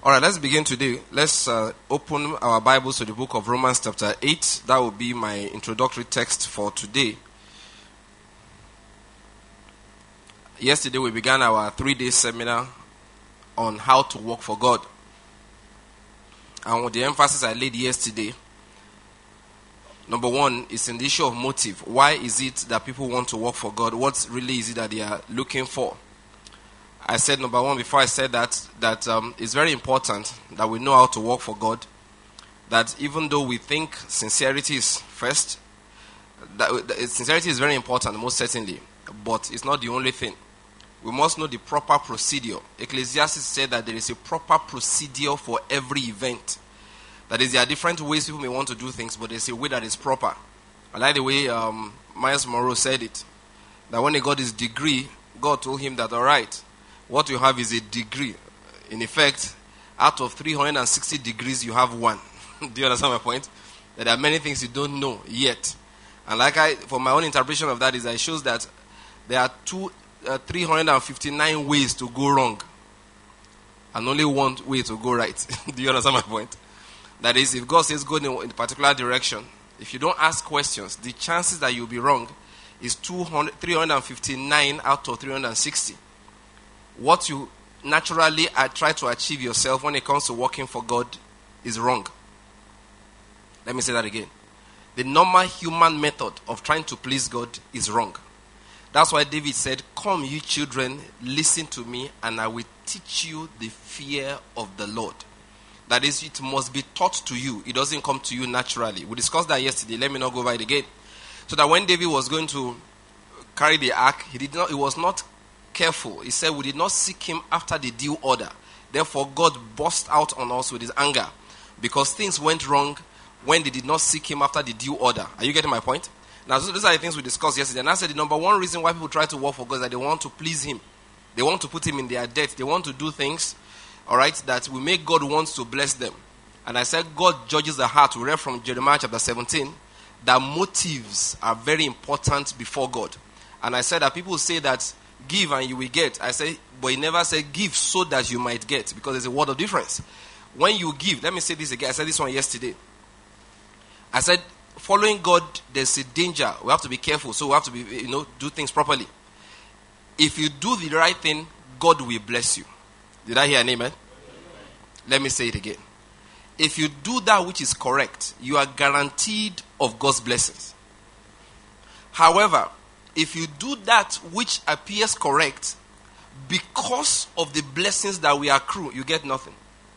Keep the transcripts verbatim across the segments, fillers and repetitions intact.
All right, let's begin today. Let's uh, open our Bibles to the book of Romans chapter eight. That will be my introductory text for today. Yesterday we began our three-day seminar on how to work for God. And with the emphasis I laid yesterday, number one is in the issue of motive. Why is it that people want to work for God? What really is it that they are looking for? I said, number one, before I said that, that um, it's very important that we know how to work for God. That even though we think sincerity is first, that, that sincerity is very important, most certainly, but it's not the only thing. We must know the proper procedure. Ecclesiastes said that there is a proper procedure for every event. That is, there are different ways people may want to do things, but there's a way that is proper. I like the way um, Miles Monroe said it. That when he got his degree, God told him that, all right, what you have is a degree. In effect, out of three hundred sixty degrees, you have one. Do you understand my point? That there are many things you don't know yet. And like I, for my own interpretation of that is that it shows that there are two, uh, three hundred fifty-nine ways to go wrong. And only one way to go right. Do you understand my point? That is, if God says go in a, in a particular direction, if you don't ask questions, the chances that you'll be wrong is two hundred, three hundred fifty-nine out of three hundred sixty. What you naturally uh, try to achieve yourself when it comes to working for God is wrong. Let me say that again. The normal human method of trying to please God is wrong. That's why David said, "Come, you children, listen to me, and I will teach you the fear of the Lord." That is, it must be taught to you. It doesn't come to you naturally. We discussed that yesterday. Let me not go over it again. So that when David was going to carry the ark, he did not. It was not careful. He said, we did not seek him after the due order. Therefore, God burst out on us with his anger because things went wrong when they did not seek him after the due order. Are you getting my point? Now, so these are the things we discussed yesterday. And I said the number one reason why people try to work for God is that they want to please him. They want to put him in their debt. They want to do things, all right, that will make God want to bless them. And I said God judges the heart. We read from Jeremiah chapter seventeen that motives are very important before God. And I said that people say that give and you will get. I say, but he never said give so that you might get, because there's a word of difference. When you give, let me say this again. I said this one yesterday. I said, following God, there's a danger. We have to be careful. So we have to be, you know, do things properly. If you do the right thing, God will bless you. Did I hear an amen? Amen. Let me say it again. If you do that which is correct, you are guaranteed of God's blessings. However, if you do that which appears correct, because of the blessings that we accrue, you get nothing.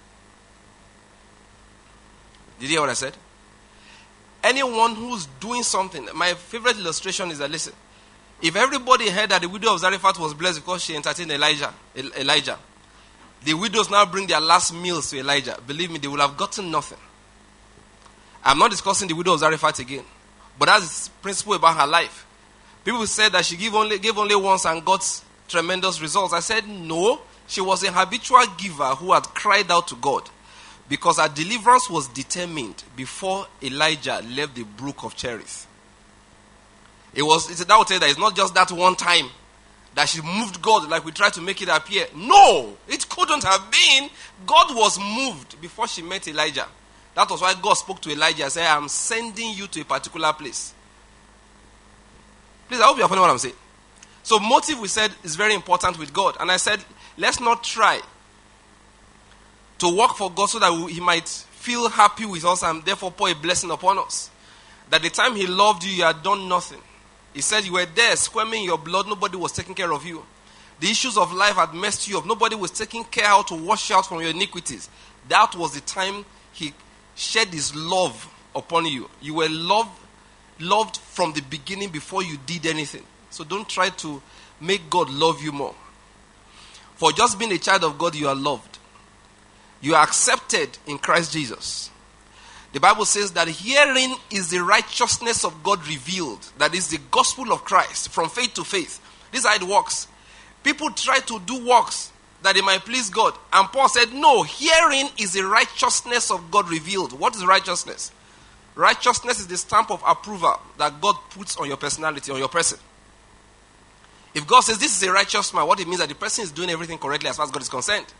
Did you hear what I said? Anyone who's doing something, my favorite illustration is that, listen, if everybody heard that the widow of Zarephath was blessed because she entertained Elijah, Elijah, the widows now bring their last meals to Elijah, believe me, they will have gotten nothing. I'm not discussing the widow of Zarephath again, but that's the principle about her life. People said that she gave only, gave only once and got tremendous results. I said, no, she was a habitual giver who had cried out to God because her deliverance was determined before Elijah left the brook of Cherith. It was, it's, that would tell you that it's not just that one time that she moved God like we try to make it appear. No, it couldn't have been. God was moved before she met Elijah. That was why God spoke to Elijah and said, I'm sending you to a particular place. Please, I hope you are following what I'm saying. So motive, we said, is very important with God. And I said, let's not try to work for God so that we, he might feel happy with us and therefore pour a blessing upon us. That the time he loved you, you had done nothing. He said you were there squirming your blood. Nobody was taking care of you. The issues of life had messed you up. Nobody was taking care how to wash you out from your iniquities. That was the time he shed his love upon you. You were loved Loved from the beginning before you did anything. So don't try to make God love you more. For just being a child of God, you are loved. You are accepted in Christ Jesus. The Bible says that herein is the righteousness of God revealed. That is the gospel of Christ from faith to faith. This is how it works. People try to do works that they might please God. And Paul said, no, herein is the righteousness of God revealed. What is righteousness? Righteousness is the stamp of approval that God puts on your personality, on your person. If God says this is a righteous man, what it means is that the person is doing everything correctly as far as God is concerned.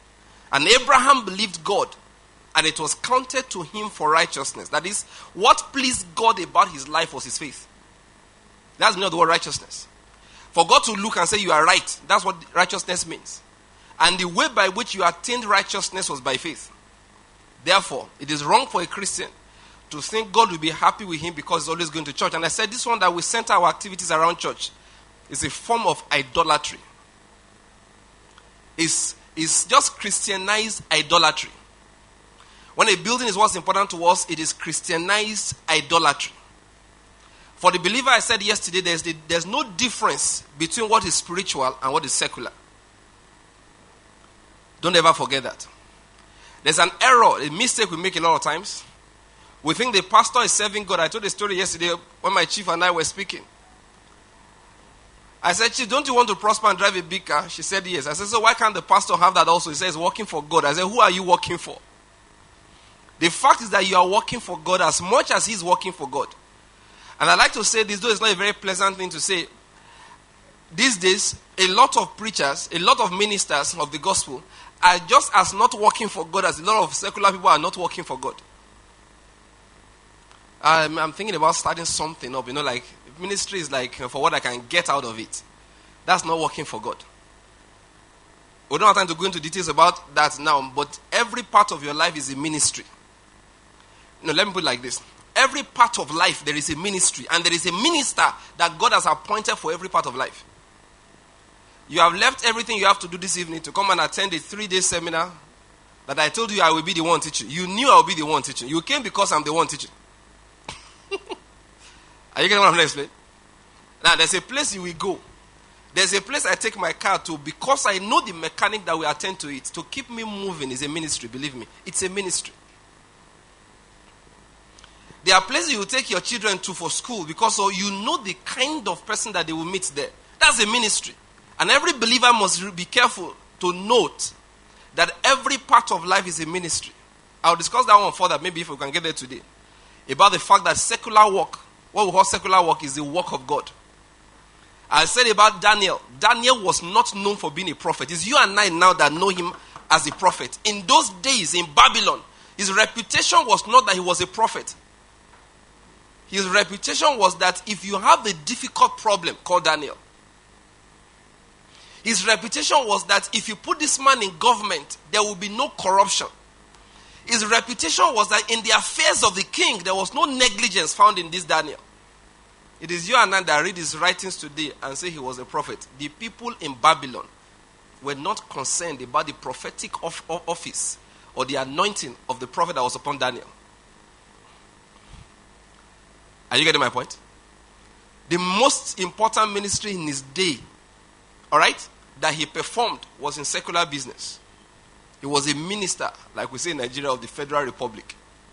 And Abraham believed God, and it was counted to him for righteousness. That is, what pleased God about his life was his faith. That's not the word righteousness. For God to look and say you are right, that's what righteousness means. And the way by which you attained righteousness was by faith. Therefore, it is wrong for a Christian to think God will be happy with him because he's always going to church. And I said this one that we center our activities around church is a form of idolatry. It's, it's just Christianized idolatry. When a building is what's important to us, it is Christianized idolatry. For the believer, I said yesterday, there's, the, there's no difference between what is spiritual and what is secular. Don't ever forget that. There's an error, a mistake we make a lot of times. We think the pastor is serving God. I told a story yesterday when my chief and I were speaking. I said, Chief, don't you want to prosper and drive a big car? She said, yes. I said, so why can't the pastor have that also? He says, working for God. I said, who are you working for? The fact is that you are working for God as much as he's working for God. And I like to say this, though it's not a very pleasant thing to say. These days, a lot of preachers, a lot of ministers of the gospel are just as not working for God as a lot of secular people are not working for God. Um, I'm thinking about starting something up, you know, like ministry is like for what I can get out of it. That's not working for God. We don't have time to go into details about that now, but every part of your life is a ministry. You know, let me put it like this. Every part of life, there is a ministry, and there is a minister that God has appointed for every part of life. You have left everything you have to do this evening to come and attend a three-day seminar that I told you I will be the one teaching. You knew I will be the one teaching. You came because I'm the one teaching. Are you getting what I'm trying to explain? Now, there's a place you will go. There's a place I take my car to because I know the mechanic that will attend to it. To keep me moving is a ministry, believe me. It's a ministry. There are places you will take your children to for school because so you know the kind of person that they will meet there. That's a ministry. And every believer must be careful to note that every part of life is a ministry. I'll discuss that one further, maybe if we can get there today. About the fact that secular work, what we call secular work, is the work of God. I said about Daniel. Daniel was not known for being a prophet. It's you and I now that know him as a prophet. In those days in Babylon, his reputation was not that he was a prophet. His reputation was that if you have a difficult problem, call Daniel. His reputation was that if you put this man in government, there will be no corruption. His reputation was that in the affairs of the king, there was no negligence found in this Daniel. It is you and I that read his writings today and say he was a prophet. The people in Babylon were not concerned about the prophetic of, of office or the anointing of the prophet that was upon Daniel. Are you getting my point? The most important ministry in his day, all right, that he performed was in secular business. He was a minister, like we say in Nigeria, of the Federal Republic.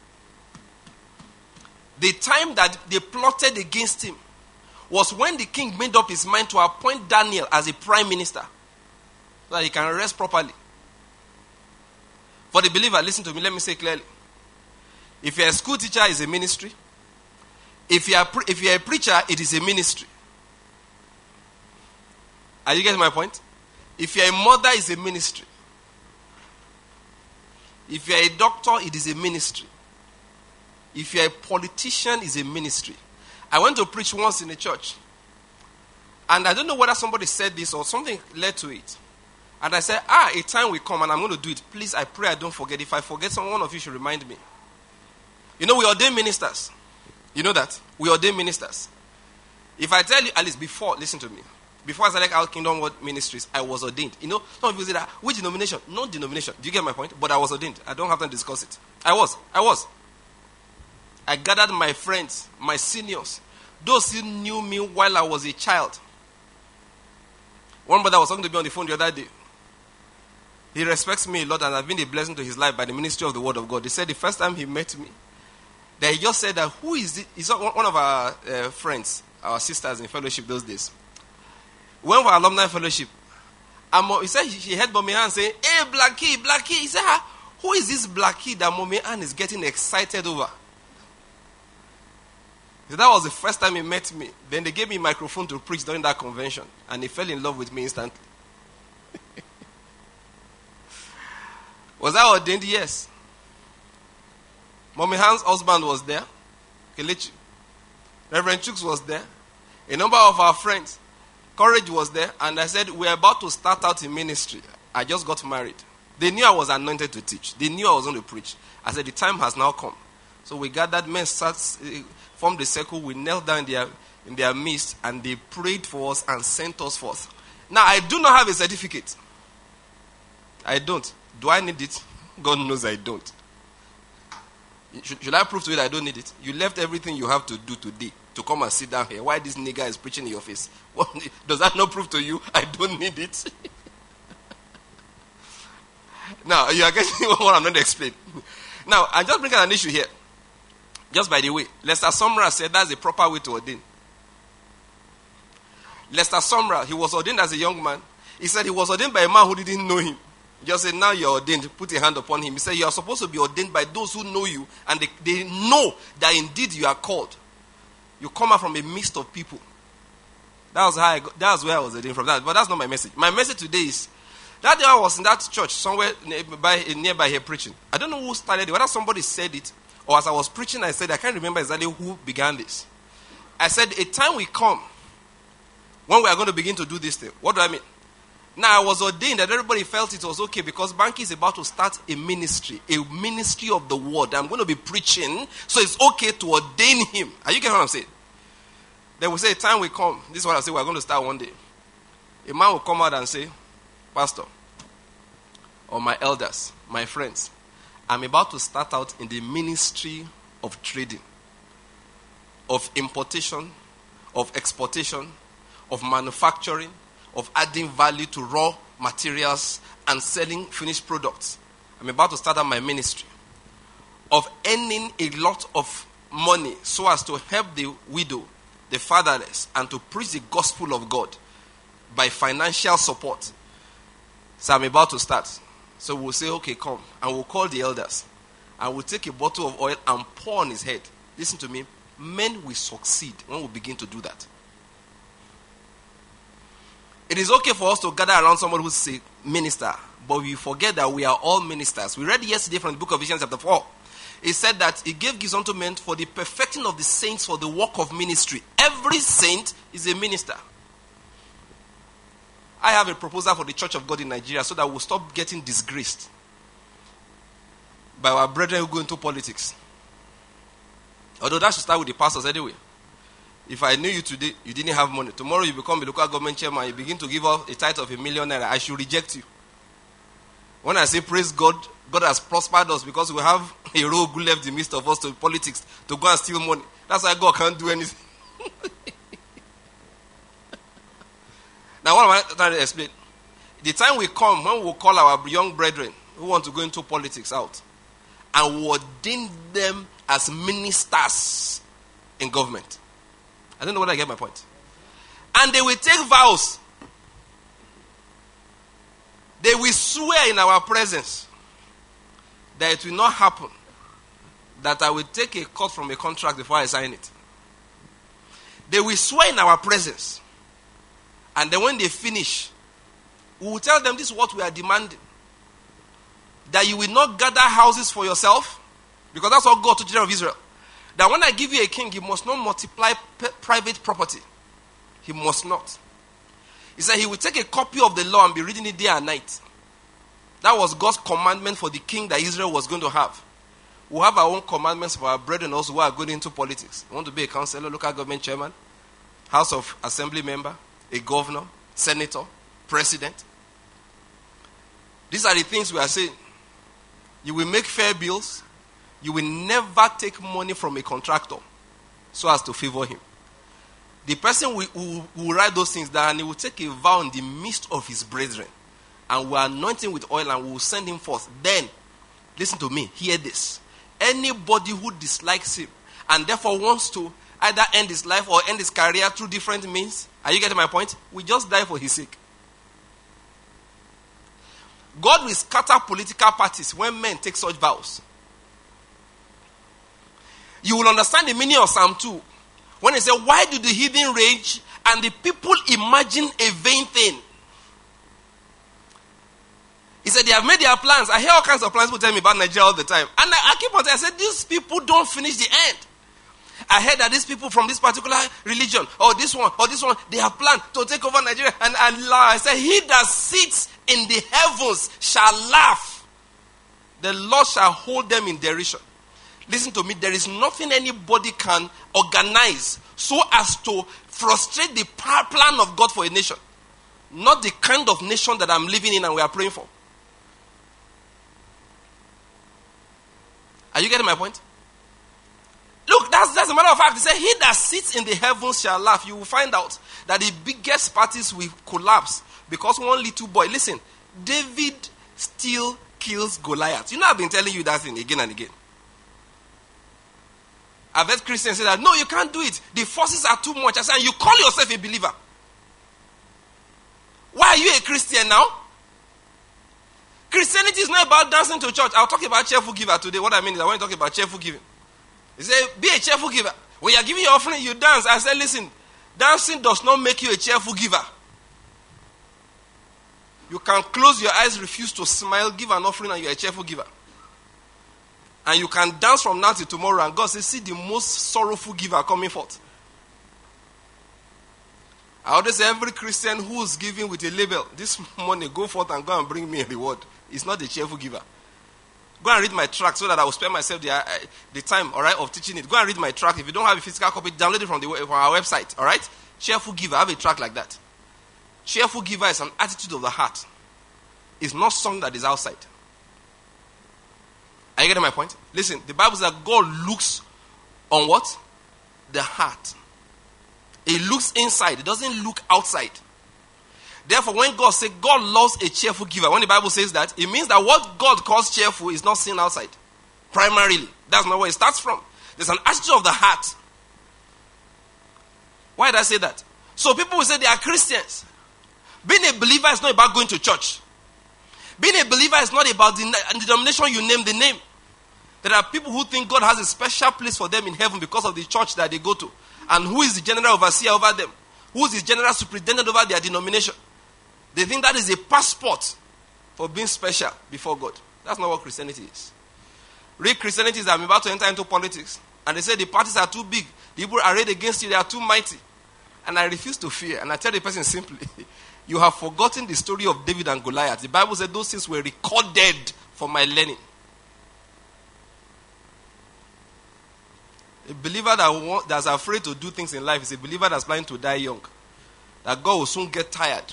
The time that they plotted against him was when the king made up his mind to appoint Daniel as a prime minister so that he can rest properly. For the believer, listen to me, let me say clearly. If you're a school teacher, it's a ministry. If you are pre- if you are a preacher, it is a ministry. Are you getting my point? If you are a mother, it's a ministry. If you are a doctor, it is a ministry. If you are a politician, it's a ministry. I went to preach once in a church, and I don't know whether somebody said this or something led to it. And I said, ah, a time will come and I'm going to do it. Please, I pray I don't forget. If I forget, someone one of you should remind me. You know, we ordain ministers. You know that? We ordain ministers. If I tell you, at least before, listen to me. Before I started Our Kingdom World Ministries, I was ordained. You know, some people say that, which denomination? No denomination. Do you get my point? But I was ordained. I don't have to discuss it. I was. I was. I gathered my friends, my seniors, those who knew me while I was a child. One brother was talking to me on the phone the other day. He respects me a lot, and I've been a blessing to his life by the ministry of the Word of God. He said the first time he met me, that he just said that, who is this? He's one of our uh, friends, our sisters in fellowship those days. When we were alumni fellowship, um, he said he, he heard Mommy Ann saying, hey, Blackie, Blackie. He said, who is this Blackie that Mommy Ann is getting excited over? So that was the first time he met me. Then they gave me a microphone to preach during that convention, and he fell in love with me instantly. Was I ordained? Yes. Mommy Hans' husband was there. Kelechi. Reverend Chooks was there. A number of our friends. Courage was there. And I said, we're about to start out in ministry. I just got married. They knew I was anointed to teach. They knew I was going to preach. I said, the time has now come. So we gathered, men sat, formed a circle. We knelt down in their, in their midst. And they prayed for us and sent us forth. Now, I do not have a certificate. I don't. Do I need it? God knows I don't. Should, should I prove to you that I don't need it? You left everything you have to do today to come and sit down here. Why this nigger is preaching in your face? What, does that not prove to you I don't need it? Now, you are getting what I'm going to explain. Now, I'm just bringing an issue here. Just by the way, Lester Sumrall said that's the proper way to ordain. Lester Sumrall, he was ordained as a young man. He said he was ordained by a man who didn't know him. Just said, now you're ordained. Put a hand upon him. He said, you are supposed to be ordained by those who know you. And they, they know that indeed you are called. You come out from a midst of people. That was how I got, that was where I was ordained from that. But that's not my message. My message today is, that day I was in that church somewhere nearby, nearby here preaching. I don't know who started it. Whether somebody said it, or as I was preaching, I said, I can't remember exactly who began this. I said, a time will come when we are going to begin to do this thing. What do I mean? Now, I was ordained that everybody felt it was okay because Banky is about to start a ministry, a ministry of the word. I'm going to be preaching, so it's okay to ordain him. Are you getting what I'm saying? Then we say, a time will come. This is what I say, we're going to start one day. A man will come out and say, Pastor, or my elders, my friends, I'm about to start out in the ministry of trading, of importation, of exportation, of manufacturing, of adding value to raw materials and selling finished products. I'm about to start out my ministry of earning a lot of money so as to help the widow, the fatherless, and to preach the gospel of God by financial support. So I'm about to start. So we'll say, okay, come. And we'll call the elders. And we'll take a bottle of oil and pour on his head. Listen to me. Men will succeed when we begin to do that. It is okay for us to gather around somebody who's a minister, but we forget that we are all ministers. We read yesterday from the book of Ephesians chapter four. It said that he gave gifts unto men for the perfecting of the saints for the work of ministry. Every saint is a minister. I have a proposal for the Church of God in Nigeria so that we'll stop getting disgraced by our brethren who go into politics. Although that should start with the pastors anyway. If I knew you today, you didn't have money. Tomorrow you become a local government chairman, you begin to give up a tithe of a million naira, I should reject you. When I say praise God, God has prospered us because we have a rogue who left the midst of us to politics to go and steal money. That's why God can't do anything. Now what am I trying to explain? The time will come when we'll call our young brethren who want to go into politics out and we'll ordain them as ministers in government. I don't know whether I get my point. And they will take vows. They will swear in our presence that it will not happen that I will take a cut from a contract before I sign it. They will swear in our presence. And then when they finish, we will tell them this is what we are demanding. That you will not gather houses for yourself. Because that's what God told the children of Israel. That when I give you a king, he must not multiply p- private property. He must not. He said he will take a copy of the law and be reading it day and night. That was God's commandment for the king that Israel was going to have. We have our own commandments for our brethren also who are going into politics. You want to be a councillor, local government chairman, House of Assembly member, a governor, senator, president. These are the things we are saying. You will make fair bills. You will never take money from a contractor so as to favor him. The person will, will, will write those things down and he will take a vow in the midst of his brethren. And we will anoint him with oil and we will send him forth. Then, listen to me, hear this. Anybody who dislikes him and therefore wants to either end his life or end his career through different means, are you getting my point? We just die for his sake. God will scatter political parties when men take such vows. You will understand the meaning of Psalm two. When he said, why do the heathen rage and the people imagine a vain thing? He said they have made their plans. I hear all kinds of plans people tell me about Nigeria all the time. And I, I keep on saying, I said, these people don't finish the end. I heard that these people from this particular religion, or this one, or this one, they have planned to take over Nigeria. And Allah, I said, he that sits in the heavens shall laugh. The Lord shall hold them in derision. Listen to me, there is nothing anybody can organize so as to frustrate the plan of God for a nation. Not the kind of nation that I'm living in and we are praying for. Are you getting my point? Look, that's, that's a matter of fact. He said, he that sits in the heavens shall laugh. You will find out that the biggest parties will collapse because one little boy, listen, David still kills Goliath. You know, I've been telling you that thing again and again. I've heard Christians say that, no, you can't do it. The forces are too much. I said, you call yourself a believer. Why are you a Christian now? Christianity is not about dancing to church. I'll talk about cheerful giver today. What I mean is I want to talk about cheerful giving. He said, be a cheerful giver. When you are giving your offering, you dance. I said, listen, dancing does not make you a cheerful giver. You can close your eyes, refuse to smile, give an offering, and you're a cheerful giver. And you can dance from now till tomorrow, and God says, see the most sorrowful giver coming forth. I always say, every Christian who is giving with a label, this money, go forth and go and bring me a reward. It's not a cheerful giver. Go and read my track so that I will spend myself the, uh, the time, all right, of teaching it. Go and read my track. If you don't have a physical copy, download it from, the, from our website, all right? Cheerful giver, have a track like that. Cheerful giver is an attitude of the heart. It's not something that is outside. Are you getting my point? Listen, the Bible says that God looks on what? The heart. He looks inside. He doesn't look outside. Therefore, when God says God loves a cheerful giver, when the Bible says that, it means that what God calls cheerful is not seen outside. Primarily. That's not where it starts from. There's an attitude of the heart. Why did I say that? So people will say they are Christians. Being a believer is not about going to church. Being a believer is not about the denomination you name the name. There are people who think God has a special place for them in heaven because of the church that they go to. And who is the general overseer over them? Who is the general superintendent over their denomination? They think that is a passport for being special before God. That's not what Christianity is. Real Christianity is that I'm about to enter into politics. And they say the parties are too big. The people arrayed against you, they are too mighty. And I refuse to fear. And I tell the person simply, you have forgotten the story of David and Goliath. The Bible said those things were recorded for my learning. A believer that want, that's afraid to do things in life is a believer that's planning to die young. That God will soon get tired.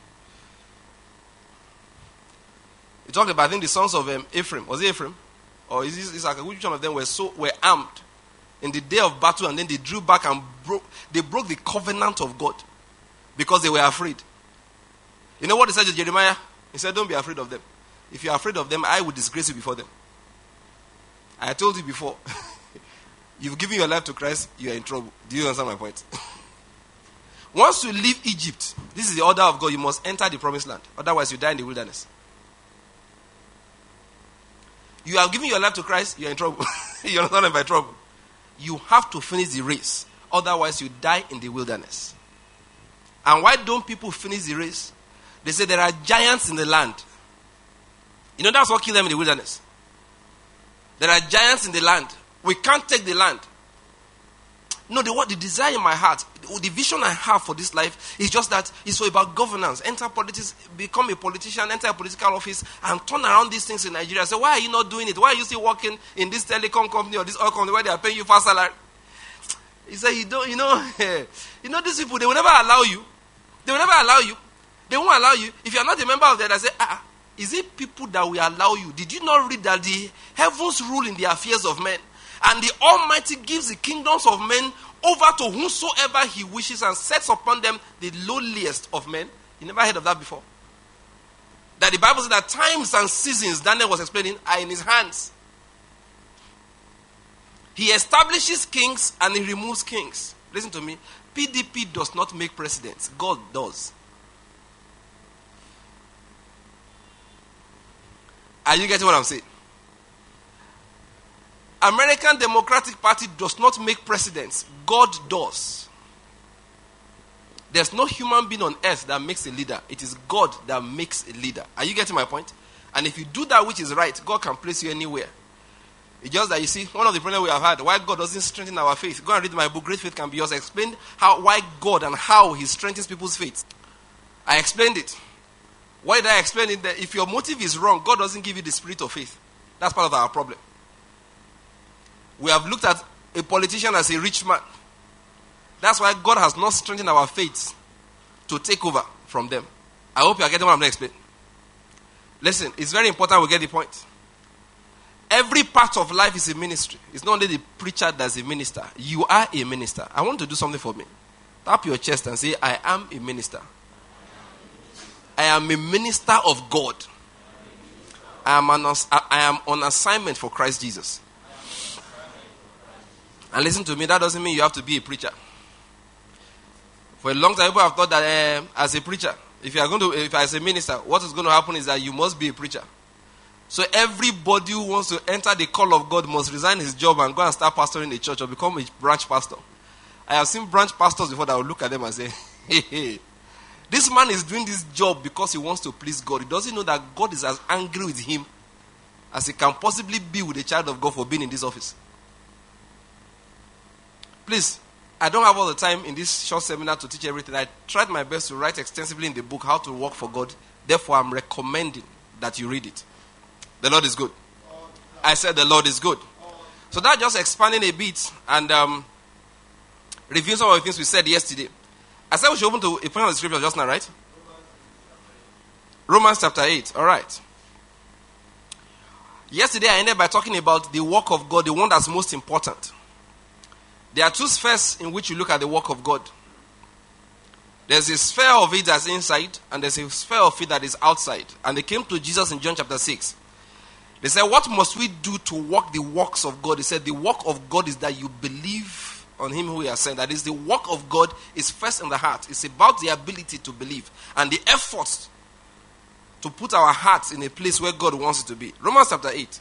He talked about, I think, the sons of um, Ephraim. Was it Ephraim? Or is this Isaac? Which one of them were so were armed in the day of battle, and then they drew back and broke. They broke the covenant of God because they were afraid. You know what he said to Jeremiah? He said, "Don't be afraid of them. If you are afraid of them, I will disgrace you before them." I told you before. You've given your life to Christ, you are in trouble. Do you understand my point? Once you leave Egypt, this is the order of God. You must enter the promised land. Otherwise, you die in the wilderness. You have given your life to Christ, you are in trouble. You are not in trouble. You have to finish the race. Otherwise, you die in the wilderness. And why don't people finish the race? They say there are giants in the land. You know, that's what killed them in the wilderness. There are giants in the land. We can't take the land. No, the what the desire in my heart, the vision I have for this life is just that it's all about governance. Enter politics, become a politician, enter a political office, and turn around these things in Nigeria. So why are you not doing it? Why are you still working in this telecom company or this oil company where they are paying you fast salary? He said, you don't, you know, you know these people, they will never allow you. They will never allow you. They won't allow you. If you are not a member of that, I say, ah, is it people that will allow you? Did you not read that the heavens rule in the affairs of men? And the Almighty gives the kingdoms of men over to whomsoever he wishes and sets upon them the lowliest of men. You never heard of that before? That the Bible says that times and seasons, Daniel was explaining, are in his hands. He establishes kings and he removes kings. Listen to me. P D P does not make presidents. God does. Are you getting what I'm saying? American Democratic Party does not make presidents. God does. There's no human being on earth that makes a leader. It is God that makes a leader. Are you getting my point? And if you do that which is right, God can place you anywhere. It's just that, you see, one of the problems we have had, why God doesn't strengthen our faith. Go and read my book, Great Faith Can Be Yours. I explained how, why God and how he strengthens people's faith. I explained it. Why did I explain it? That if your motive is wrong, God doesn't give you the spirit of faith. That's part of our problem. We have looked at a politician as a rich man. That's why God has not strengthened our faith to take over from them. I hope you are getting what I'm going to explain. Listen, it's very important we get the point. Every part of life is a ministry. It's not only the preacher that's a minister. You are a minister. I want to do something for me. Tap your chest and say, I am a minister. I am a minister of God. I am, an, I am on assignment for Christ Jesus. And listen to me, that doesn't mean you have to be a preacher. For a long time, people have thought that uh, as a preacher, if you are going to, if as a minister, what is going to happen is that you must be a preacher. So everybody who wants to enter the call of God must resign his job and go and start pastoring a church or become a branch pastor. I have seen branch pastors before that will look at them and say, hey, hey, this man is doing this job because he wants to please God. He doesn't know that God is as angry with him as he can possibly be with a child of God for being in this office. Please, I don't have all the time in this short seminar to teach everything. I tried my best to write extensively in the book how to work for God. Therefore, I'm recommending that you read it. The Lord is good. I said the Lord is good. So that's just expanding a bit and um, reviewing some of the things we said yesterday. I said we should open to a point of the scripture just now, right? Romans chapter eight. All right. Yesterday I ended by talking about the work of God, the one that's most important. There are two spheres in which you look at the work of God. There's a sphere of it that's inside, and there's a sphere of it that is outside. And they came to Jesus in John chapter six. They said, what must we do to work the works of God? He said, the work of God is that you believe on him who he has sent. That is, the work of God is first in the heart. It's about the ability to believe and the efforts to put our hearts in a place where God wants it to be. Romans chapter eight.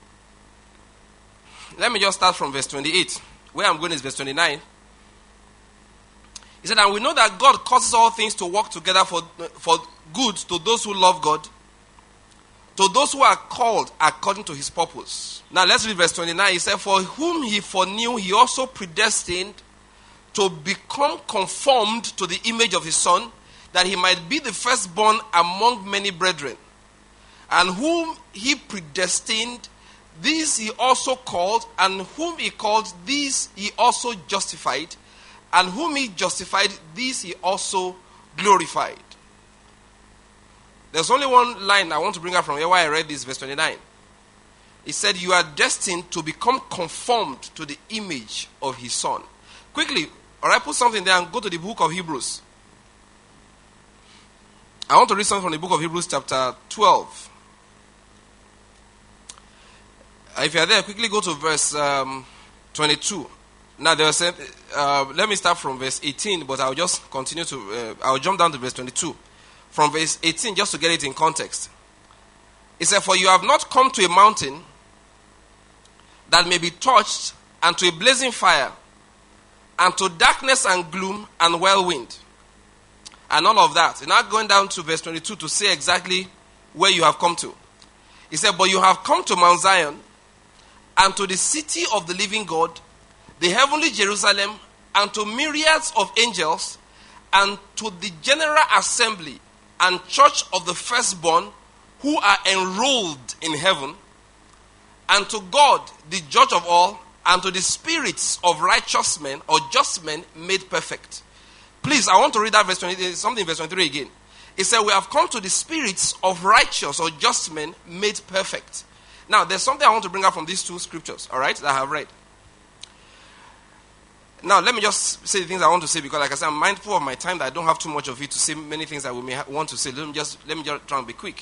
Let me just start from verse twenty-eight. Where I'm going is verse twenty-nine. He said, and we know that God causes all things to work together for, for good to those who love God, to those who are called according to his purpose. Now let's read verse twenty-nine. He said, for whom he foreknew, he also predestined to become conformed to the image of his Son, that he might be the firstborn among many brethren. And whom he predestined, these he also called, and whom he called, these he also justified, and whom he justified, these he also glorified. There's only one line I want to bring up from here why I read this, verse twenty-nine. He said, you are destined to become conformed to the image of his Son. Quickly, all right, put something there and go to the book of Hebrews. I want to read something from the book of Hebrews chapter twelve. If you are there, quickly go to verse um, twenty-two. Now, there was, uh, let me start from verse eighteen, but I'll just continue to, uh, I'll jump down to verse twenty-two. From verse eighteen, just to get it in context. It said, for you have not come to a mountain that may be touched, and to a blazing fire, and to darkness and gloom and whirlwind, and all of that. And now going down to verse twenty-two to say exactly where you have come to. He said, but you have come to Mount Zion, and to the city of the living God, the heavenly Jerusalem, and to myriads of angels, and to the general assembly and church of the firstborn who are enrolled in heaven, and to God, the judge of all, and to the spirits of righteous men or just men made perfect. Please, I want to read that verse twenty, something in verse twenty-three again. It said, we have come to the spirits of righteous or just men made perfect. Now, there's something I want to bring up from these two scriptures, all right, that I have read. Now, let me just say the things I want to say, because like I said, I'm mindful of my time, that I don't have too much of it to say many things that we may ha- want to say. Let me just let me just try and be quick.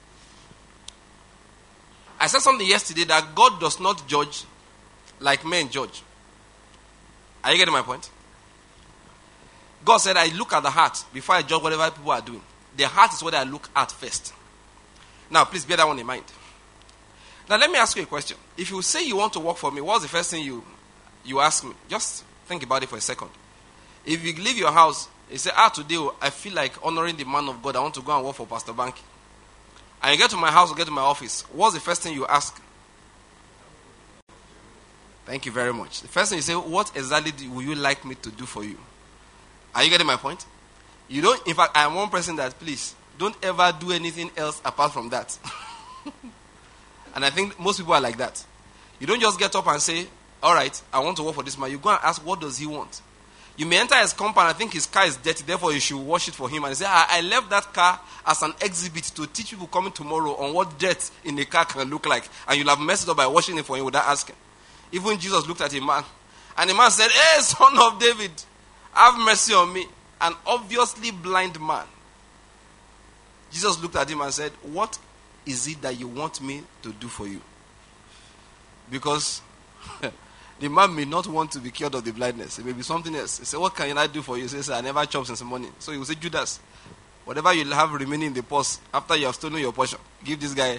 I said something yesterday that God does not judge like men judge. Are you getting my point? God said, I look at the heart before I judge whatever people are doing. The heart is what I look at first. Now, please bear that one in mind. Now, let me ask you a question. If you say you want to work for me, what's the first thing you, you ask me? Just think about it for a second. If you leave your house, you say, ah, today I feel like honoring the man of God. I want to go and work for Pastor Banky. and you get to my house or get to my office, what's the first thing you ask? Thank you very much. The first thing you say, what exactly do, will you like me to do for you? Are you getting my point? You don't, in fact, I am one person that, please, don't ever do anything else apart from that. And I think most people are like that. You don't just get up and say, all right, I want to work for this man. You go and ask, what does he want? You may enter his compound and think his car is dirty, therefore you should wash it for him. And you say, I, I left that car as an exhibit to teach people coming tomorrow on what dirt in the car can look like. And you'll have messed it up by washing it for him without asking. Even Jesus looked at a man. And the man said, hey, son of David, have mercy on me. An obviously blind man. Jesus looked at him and said, what is it that you want me to do for you? Because the man may not want to be cured of the blindness. It may be something else. He said, what can I do for you? He says, I never chopped since the morning. So he will say, Judas, whatever you have remaining in the purse after you have stolen your portion, give this guy.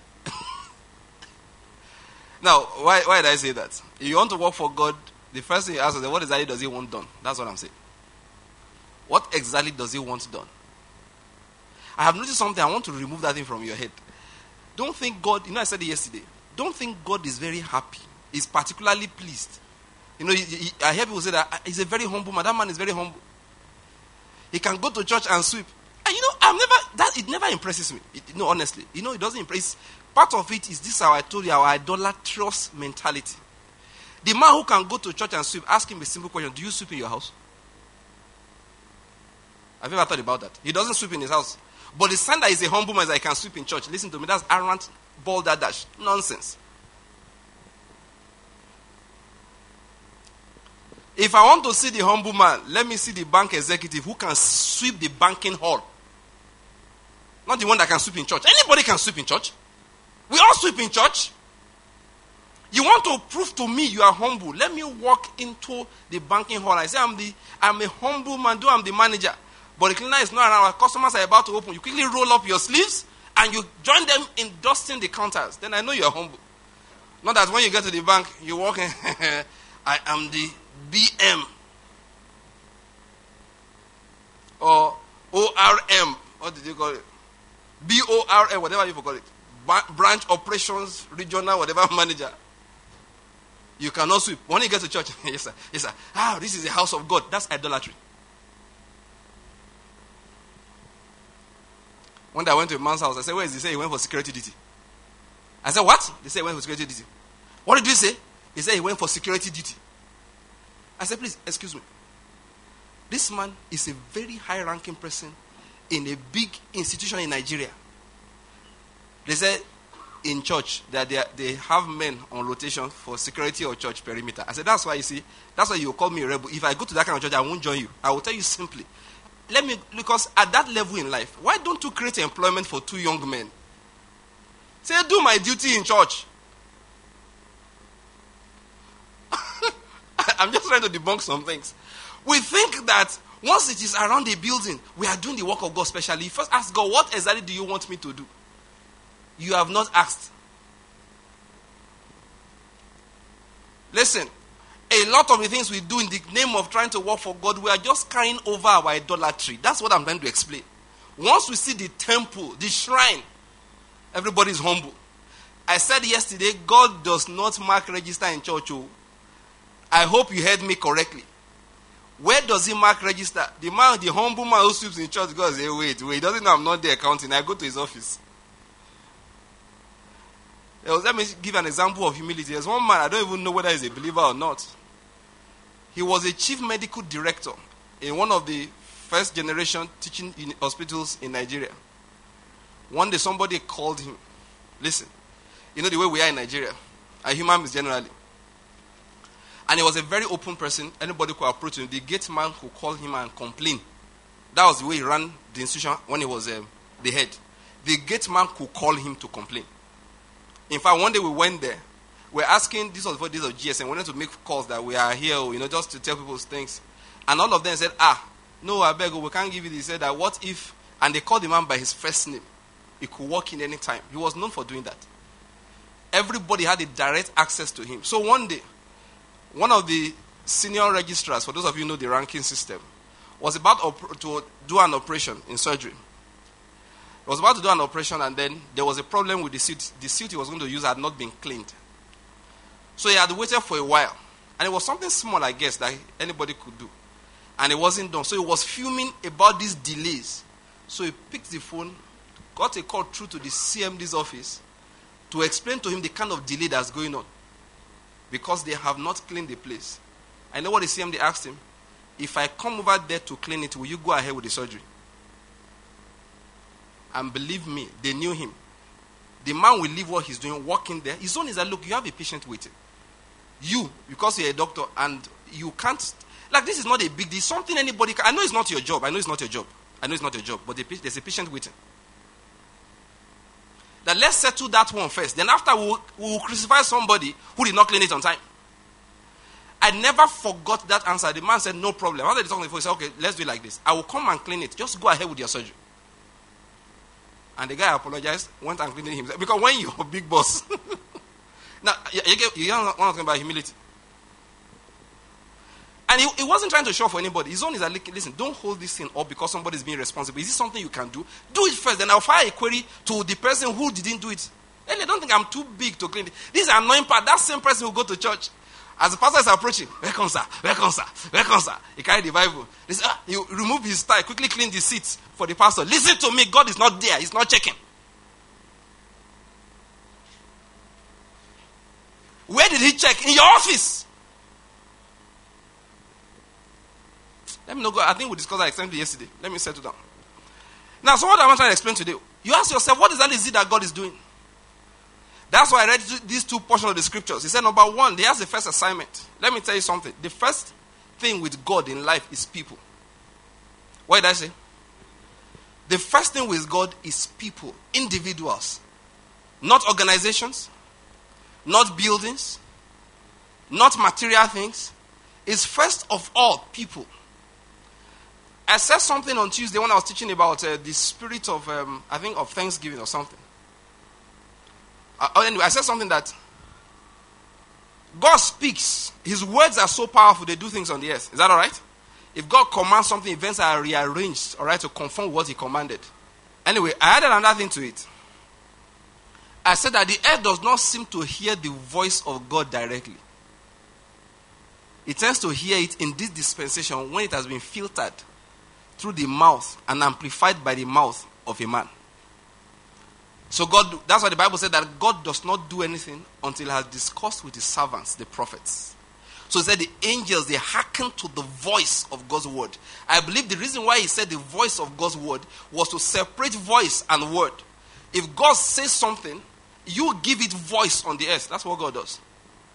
Now, why, why did I say that? If you want to work for God, the first thing you ask is, what exactly does he want done? That's what I'm saying. What exactly does he want done? I have noticed something. I want to remove that thing from your head. Don't think God, you know I said it yesterday, don't think God is very happy. He's particularly pleased. You know, he, he, I hear people say that he's a very humble man. That man is very humble. He can go to church and sweep. And you know, I've never, that it never impresses me. It, no, honestly. You know, it doesn't impress. Part of it is this, how I told you, our idolatrous mentality. The man who can go to church and sweep, ask him a simple question, do you sweep in your house? Have you ever thought about that? He doesn't sweep in his house. But the sign that he's a humble man is that he can sweep in church. Listen to me, that's arrant, balderdash, nonsense. If I want to see the humble man, let me see the bank executive who can sweep the banking hall. Not the one that can sweep in church. Anybody can sweep in church. We all sweep in church. You want to prove to me you are humble. Let me walk into the banking hall. I say I'm the I'm a humble man, though I'm the manager. But the cleaner is not around. Our customers are about to open. You quickly roll up your sleeves and you join them in dusting the counters. Then I know you are humble. Not that when you get to the bank, you walk in, I am the B M or O R M. What did you call it? B O R M, whatever you call it. Ba- branch operations, regional, whatever manager. You cannot sweep. When you get to church, yes sir, yes sir. Ah, this is the house of God. That's idolatry. One day I went to a man's house. I said, where is he? He said he went for security duty. I said, what? They said he went for security duty. What did you say? He said he went for security duty. I said, please, excuse me. This man is a very high-ranking person in a big institution in Nigeria. They said in church that they, they have men on rotation for security or church perimeter. I said, that's why you see, that's why you call me a rebel. If I go to that kind of church, I won't join you. I will tell you simply. Let me, because at that level in life, why don't you create employment for two young men? Say, do my duty in church. I'm just trying to debunk some things. We think that once it is around the building, we are doing the work of God specially. First ask God, what exactly do you want me to do? You have not asked. Listen, a lot of the things we do in the name of trying to work for God, we are just carrying over our idolatry. That's what I'm trying to explain. Once we see the temple, the shrine, everybody is humble. I said yesterday, God does not mark register in church. Oh. I hope you heard me correctly. Where does he mark register? The man, the humble man who sweeps in church, God says, wait, wait, he doesn't know I'm not there counting. I go to his office. Let me give an example of humility. There's one man, I don't even know whether he's a believer or not. He was a chief medical director in one of the first generation teaching in hospitals in Nigeria. One day somebody called him. Listen, you know the way we are in Nigeria, a human beings generally. And he was a very open person. Anybody could approach him. The gate man could call him and complain. That was the way he ran the institution when he was um, the head. The gate man could call him to complain. In fact, one day we went there. We're asking, this was before days of G S M, we wanted to make calls that we are here, you know, just to tell people things. And all of them said, ah, no, I beg you, we can't give you this. He said that, what if, and they called the man by his first name. He could walk in any time. He was known for doing that. Everybody had a direct access to him. So one day, one of the senior registrars, for those of you who know the ranking system, was about op- to do an operation in surgery. He was about to do an operation, and then there was a problem with the suit. The suit he was going to use had not been cleaned. So he had waited for a while. And it was something small, I guess, that anybody could do. And it wasn't done. So he was fuming about these delays. So he picked the phone, got a call through to the C M D's office to explain to him the kind of delay that's going on. Because they have not cleaned the place. I know what the C M D asked him. If I come over there to clean it, will you go ahead with the surgery? And believe me, they knew him. The man will leave what he's doing, walk in there. His own is that, look, you have a patient waiting. You, because you're a doctor, and you can't, like, this is not a big deal. Something anybody can, I know it's not your job. I know it's not your job. I know it's not your job. But there's a patient waiting. That let's settle that one first. Then after, we'll, we'll crucify somebody who did not clean it on time. I never forgot that answer. The man said, no problem. After they talked on the phone, he said, okay, let's do it like this. I will come and clean it. Just go ahead with your surgery. And the guy apologized, went and cleaned it himself. Because when you're a big boss. Now, you, you, you want to talk about humility. And he, he wasn't trying to show for anybody. His own is like, listen, don't hold this thing up because somebody's being responsible. Is this something you can do? Do it first. Then I'll fire a query to the person who didn't do it. And I don't think I'm too big to clean it. This is an annoying part. That same person will go to church. As the pastor is approaching, welcome sir, welcome sir, welcome sir. He carried the Bible. He said, ah, he removed his tie, quickly cleaned the seats for the pastor. Listen to me, God is not there. He's not checking. Where did he check? In your office. Let me know. I think we discussed that extensively yesterday. Let me settle down. Now, so what I want to explain today, you ask yourself, what exactly is it that God is doing? That's why I read these two portions of the scriptures. He said, number one, he has the first assignment. Let me tell you something. The first thing with God in life is people. What did I say? The first thing with God is people, individuals. Not organizations, not buildings, not material things. It's first of all people. I said something on Tuesday when I was teaching about uh, the spirit of, um, I think, of Thanksgiving or something. Uh, anyway, I said something that God speaks. His words are so powerful, they do things on the earth. Is that all right? If God commands something, events are rearranged, all right, to conform what he commanded. Anyway, I added another thing to it. I said that the earth does not seem to hear the voice of God directly. It tends to hear it in this dispensation when it has been filtered through the mouth and amplified by the mouth of a man. So God, that's why the Bible said that God does not do anything until he has discussed with his servants, the prophets. So he said the angels, they hearken to the voice of God's word. I believe the reason why he said the voice of God's word was to separate voice and word. If God says something, you give it voice on the earth. That's what God does.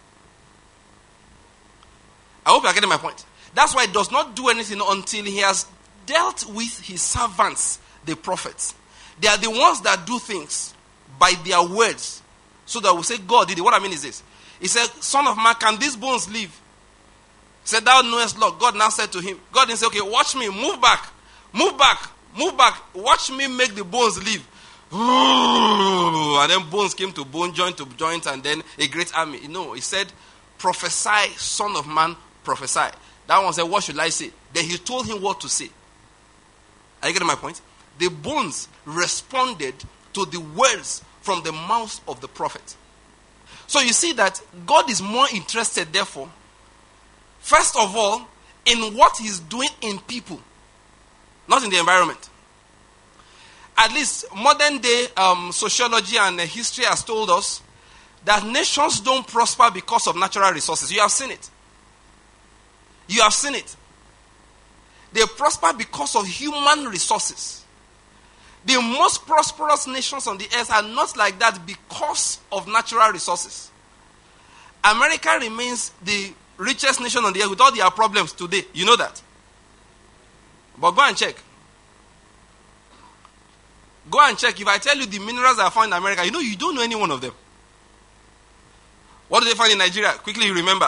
I hope you are getting my point. That's why he does not do anything until he has dealt with his servants, the prophets. They are the ones that do things by their words. So that we say, God did it. What I mean is this. He said, Son of man, can these bones live? He said, thou knowest, Lord. God now said to him, God didn't say, okay, watch me, move back, move back, move back. Watch me make the bones live. And then bones came to bone, joint to joint, and then a great army. No, he said, prophesy, son of man, prophesy. That one said, what should I say? Then he told him what to say. Are you getting my point? The bones responded to the words from the mouth of the prophet. So you see that God is more interested, therefore, first of all, in what he's doing in people, not in the environment. At least modern day um, sociology and uh, history has told us that nations don't prosper because of natural resources. You have seen it. You have seen it. They prosper because of human resources. The most prosperous nations on the earth are not like that because of natural resources. America remains the richest nation on the earth with all their problems today. You know that. But go and check. Go and check. If I tell you the minerals that are found in America, you know you don't know any one of them. What do they find in Nigeria? Quickly you remember.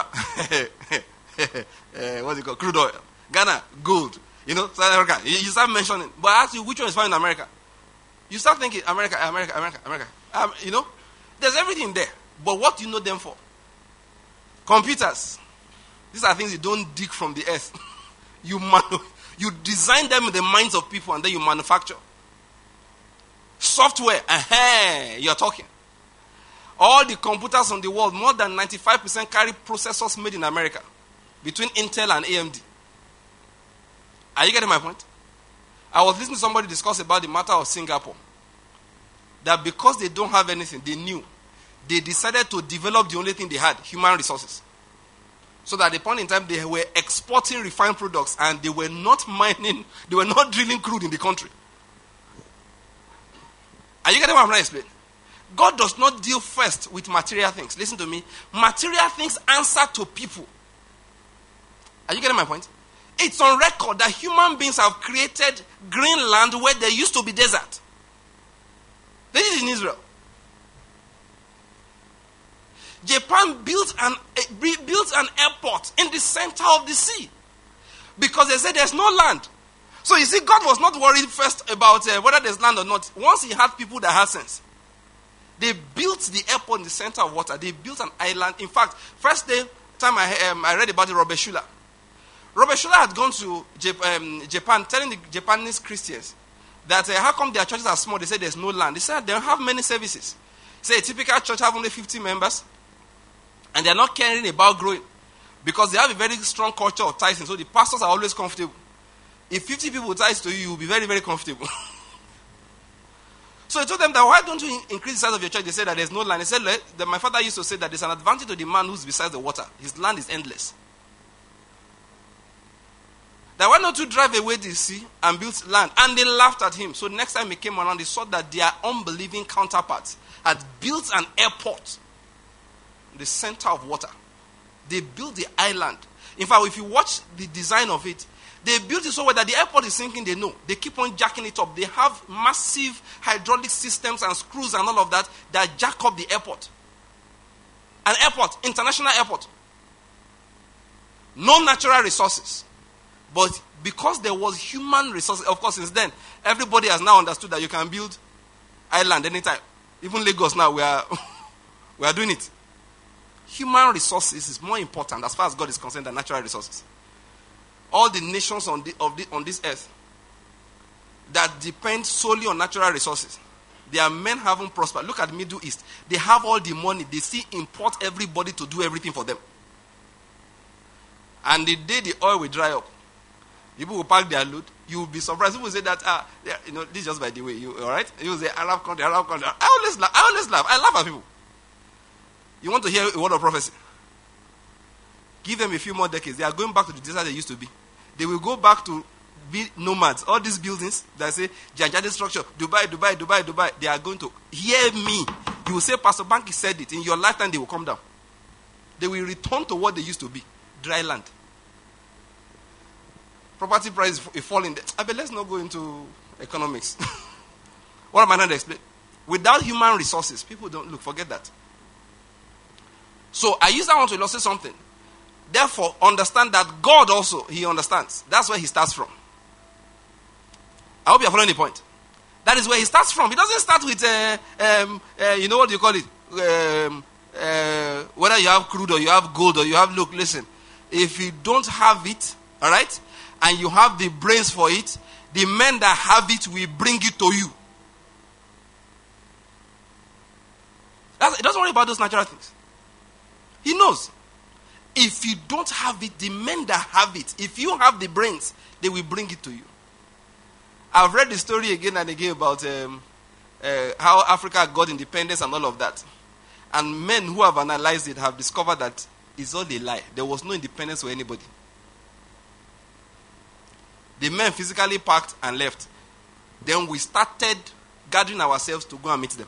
uh, what's it called? Crude oil. Ghana, gold. You know, South Africa. You, you start mentioning. But I ask you, which one is found in America? You start thinking, America, America, America, America. Um, you know, there's everything there. But what do you know them for? Computers. These are things you don't dig from the earth. you manu- you design them in the minds of people and then you manufacture. Software, uh-huh, you're talking. All the computers on the world, more than ninety-five percent carry processors made in America, between Intel and A M D. Are you getting my point? I was listening to somebody discuss about the matter of Singapore. That because they don't have anything, they knew. They decided to develop the only thing they had, human resources. So that at the point in time, they were exporting refined products and they were not mining, they were not drilling crude in the country. Are you getting what I'm trying to explain? God does not deal first with material things. Listen to me. Material things answer to people. Are you getting my point? It's on record that human beings have created green land where there used to be desert. This is in Israel. Japan built an, built an airport in the center of the sea because they said there's no land. So you see, God was not worried first about uh, whether there's land or not. Once he had people that had sense, they built the airport in the center of water. They built an island. In fact, first day time I, um, I read about it, Robert Schuller. Robert Schuller had gone to Jap- um, Japan, telling the Japanese Christians that uh, how come their churches are small? They said there's no land. They said they don't have many services. Say a typical church have only fifty members, and they're not caring about growing because they have a very strong culture of tithing. So the pastors are always comfortable. If fifty people tithe to you, you'll be very, very comfortable. So he told them that why don't you increase the size of your church? They said that there's no land. He said that my father used to say that there's an advantage to the man who's beside the water. His land is endless. That why not you drive away the sea and build land? And they laughed at him. So next time he came around, they saw that their unbelieving counterparts had built an airport in the center of water. They built the island. In fact, if you watch the design of it, they built it so well that the airport is sinking, they know. They keep on jacking it up. They have massive hydraulic systems and screws and all of that that jack up the airport. An airport, international airport. No natural resources. But because there was human resources, of course, since then, everybody has now understood that you can build island anytime. Even Lagos now, we are, we are doing it. Human resources is more important as far as God is concerned than natural resources. All the nations on, the, of the, on this earth that depend solely on natural resources, their men haven't prospered. Look at the Middle East. They have all the money. They still import everybody to do everything for them. And the day the oil will dry up, people will pack their load. You will be surprised. People will say that, ah, you know, this is just by the way. You, all right? You will say, Arab country, Arab country. I always laugh. I always laugh. I laugh at people. You want to hear a word of prophecy? Give them a few more decades. They are going back to the desert they used to be. They will go back to be nomads. All these buildings that say Janjadi structure, Dubai, Dubai, Dubai, Dubai, they are going to hear me. You will say, Pastor Banky said it. In your lifetime, they will come down. They will return to what they used to be. Dry land. Property price is falling. I bet let's not go into economics. What am I trying to explain? Without human resources, people don't look. Forget that. So I use that one to illustrate something. Therefore, understand that God also, he understands. That's where he starts from. I hope you're following the point. That is where he starts from. He doesn't start with, uh, um, uh, you know what you call it? Um, uh, whether you have crude or you have gold or you have, look, listen. If you don't have it, all right, and you have the brains for it, the men that have it will bring it to you. That's, it doesn't worry about those natural things. He knows. If you don't have it, the men that have it, if you have the brains, they will bring it to you. I've read the story again and again about um, uh, how Africa got independence and all of that. And men who have analyzed it have discovered that it's all a lie. There was no independence for anybody. The men physically packed and left. Then we started gathering ourselves to go and meet them.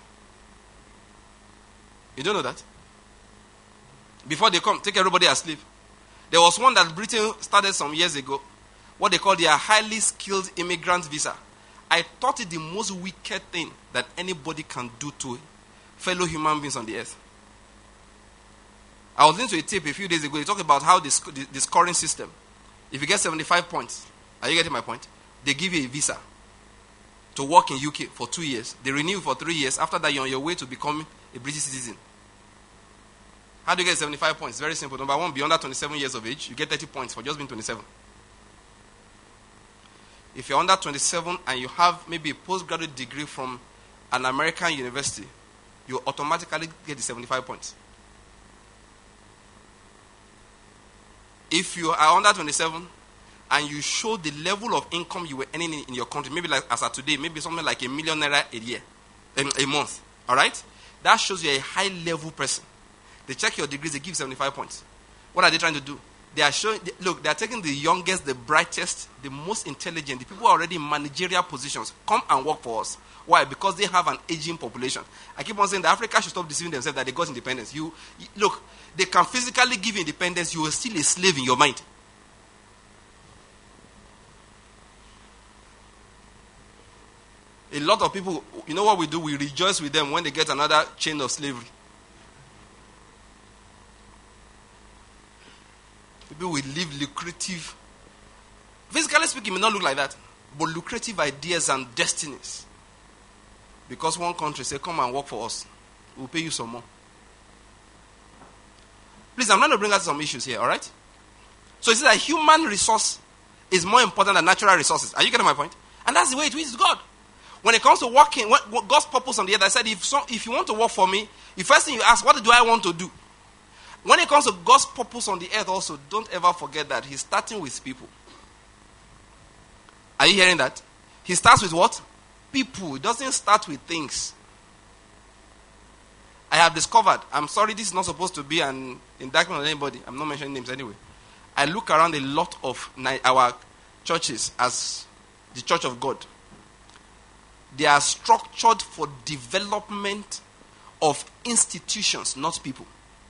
You don't know that? Before they come, take everybody asleep. There was one that Britain started some years ago, what they call their highly skilled immigrant visa. I thought it the most wicked thing that anybody can do to fellow human beings on the earth. I was listening to a tape a few days ago. They talked about how the, sc- the, the scoring system. If you get seventy-five points, are you getting my point? They give you a visa to work in U K for two years. They renew for three years. After that, you're on your way to becoming a British citizen. How do you get seventy-five points? Very simple. Number one, beyond that twenty-seven years of age, you get thirty points for just being twenty-seven. If you're under twenty-seven and you have maybe a postgraduate degree from an American university, you automatically get the seventy-five points. If you are under twenty-seven and you show the level of income you were earning in, in your country, maybe like as of today, maybe something like a million naira a year, a, a month, all right? That shows you're a high-level person. They check your degrees, they give seventy-five points. What are they trying to do? They are showing, they, look, they are taking the youngest, the brightest, the most intelligent, the people who are already in managerial positions, come and work for us. Why? Because they have an aging population. I keep on saying that Africa should stop deceiving themselves that they got independence. You, you look, they can physically give you independence, you are still a slave in your mind. A lot of people, you know what we do? We rejoice with them when they get another chain of slavery. People will live lucrative. Physically speaking, it may not look like that, but lucrative ideas and destinies. Because one country say, come and work for us. We'll pay you some more. Please, I'm going to bring out some issues here, all right? So it's that human resource is more important than natural resources. Are you getting my point? And that's the way it is with God. When it comes to working, what, what God's purpose on the earth, I said, if, so, if you want to work for me, the first thing you ask, what do I want to do? When it comes to God's purpose on the earth also, don't ever forget that He's starting with people. Are you hearing that? He starts with what? People. He doesn't start with things. I have discovered, I'm sorry, this is not supposed to be an indictment on anybody. I'm not mentioning names anyway. I look around a lot of our churches as the Church of God. They are structured for development of institutions, not people.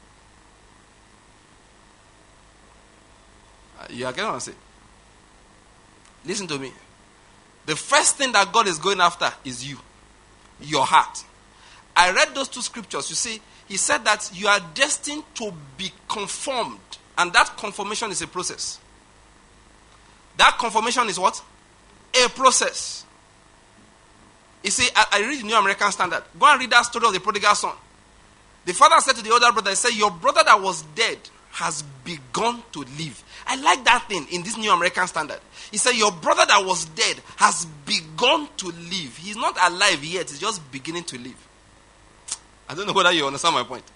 You are getting what I'm saying? Listen to me. The first thing that God is going after is you. Your heart. I read those two scriptures. You see, He said that you are destined to be conformed. And that conformation is a process. That conformation is what? A process. You see, I, I read the New American Standard. Go and read that story of the prodigal son. The father said to the older brother, he said, your brother that was dead has begun to live. I like that thing in this New American Standard. He said, your brother that was dead has begun to live. He's not alive yet. He's just beginning to live. I don't know whether you understand my point.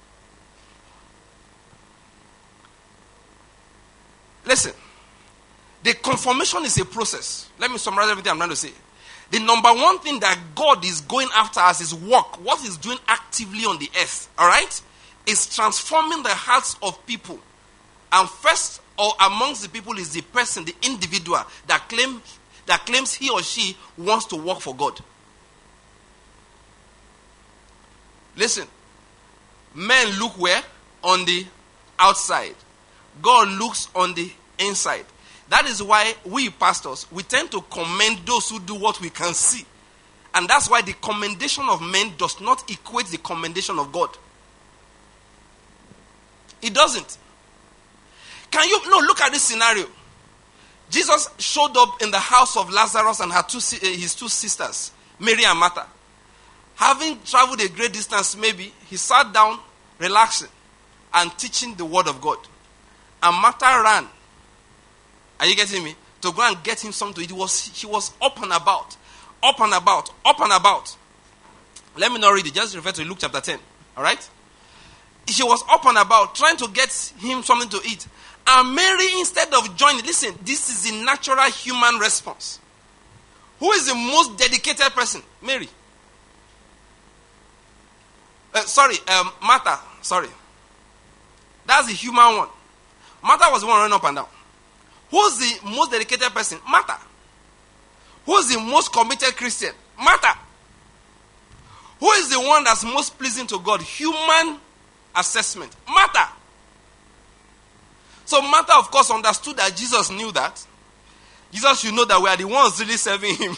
Listen. The confirmation is a process. Let me summarize everything I'm trying to say. The number one thing that God is going after as His work, what He's doing actively on the earth, all right, is transforming the hearts of people. And first or amongst the people is the person, the individual that claim that claims he or she wants to work for God. Listen, men look where? On the outside. God looks on the inside. That is why we pastors, we tend to commend those who do what we can see. And that's why the commendation of men does not equate the commendation of God. It doesn't. Can you, no, look at this scenario. Jesus showed up in the house of Lazarus and her two, his two sisters, Mary and Martha. Having traveled a great distance, maybe, he sat down, relaxing, and teaching the word of God. And Martha ran. Are you getting me? To go and get him something to eat. Was, she was up and about. Up and about. Up and about. Let me not read it. Just refer to Luke chapter ten. Alright? She was up and about, trying to get him something to eat. And Mary, instead of joining, listen, this is the natural human response. Who is the most dedicated person? Mary. Uh, sorry, um, Martha. Sorry. That's the human one. Martha was the one running up and down. Who's the most dedicated person? Martha. Who's the most committed Christian? Martha. Who is the one that's most pleasing to God? Human assessment. Martha. So Martha, of course, understood that Jesus knew that. Jesus should know that we are the ones really serving him.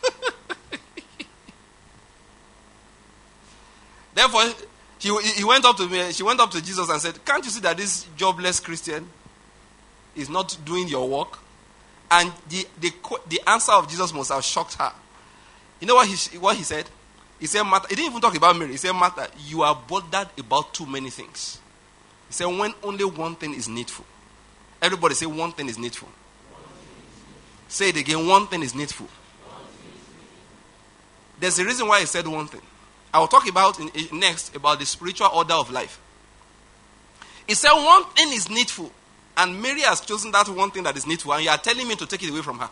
Therefore, he, he went up to me, she went up to Jesus and said, can't you see that this jobless Christian is not doing your work? And the, the, the answer of Jesus must have shocked her. You know what he, what he said? He said, Martha, he didn't even talk about Mary. He said, Martha, you are bothered about too many things. He said, when only one thing is needful. Everybody say, one thing is needful. Say it again, one thing is needful. There's a reason why he said one thing. I will talk about in, in next about the spiritual order of life. He said one thing is needful, and Mary has chosen that one thing that is needful, and you are telling me to take it away from her.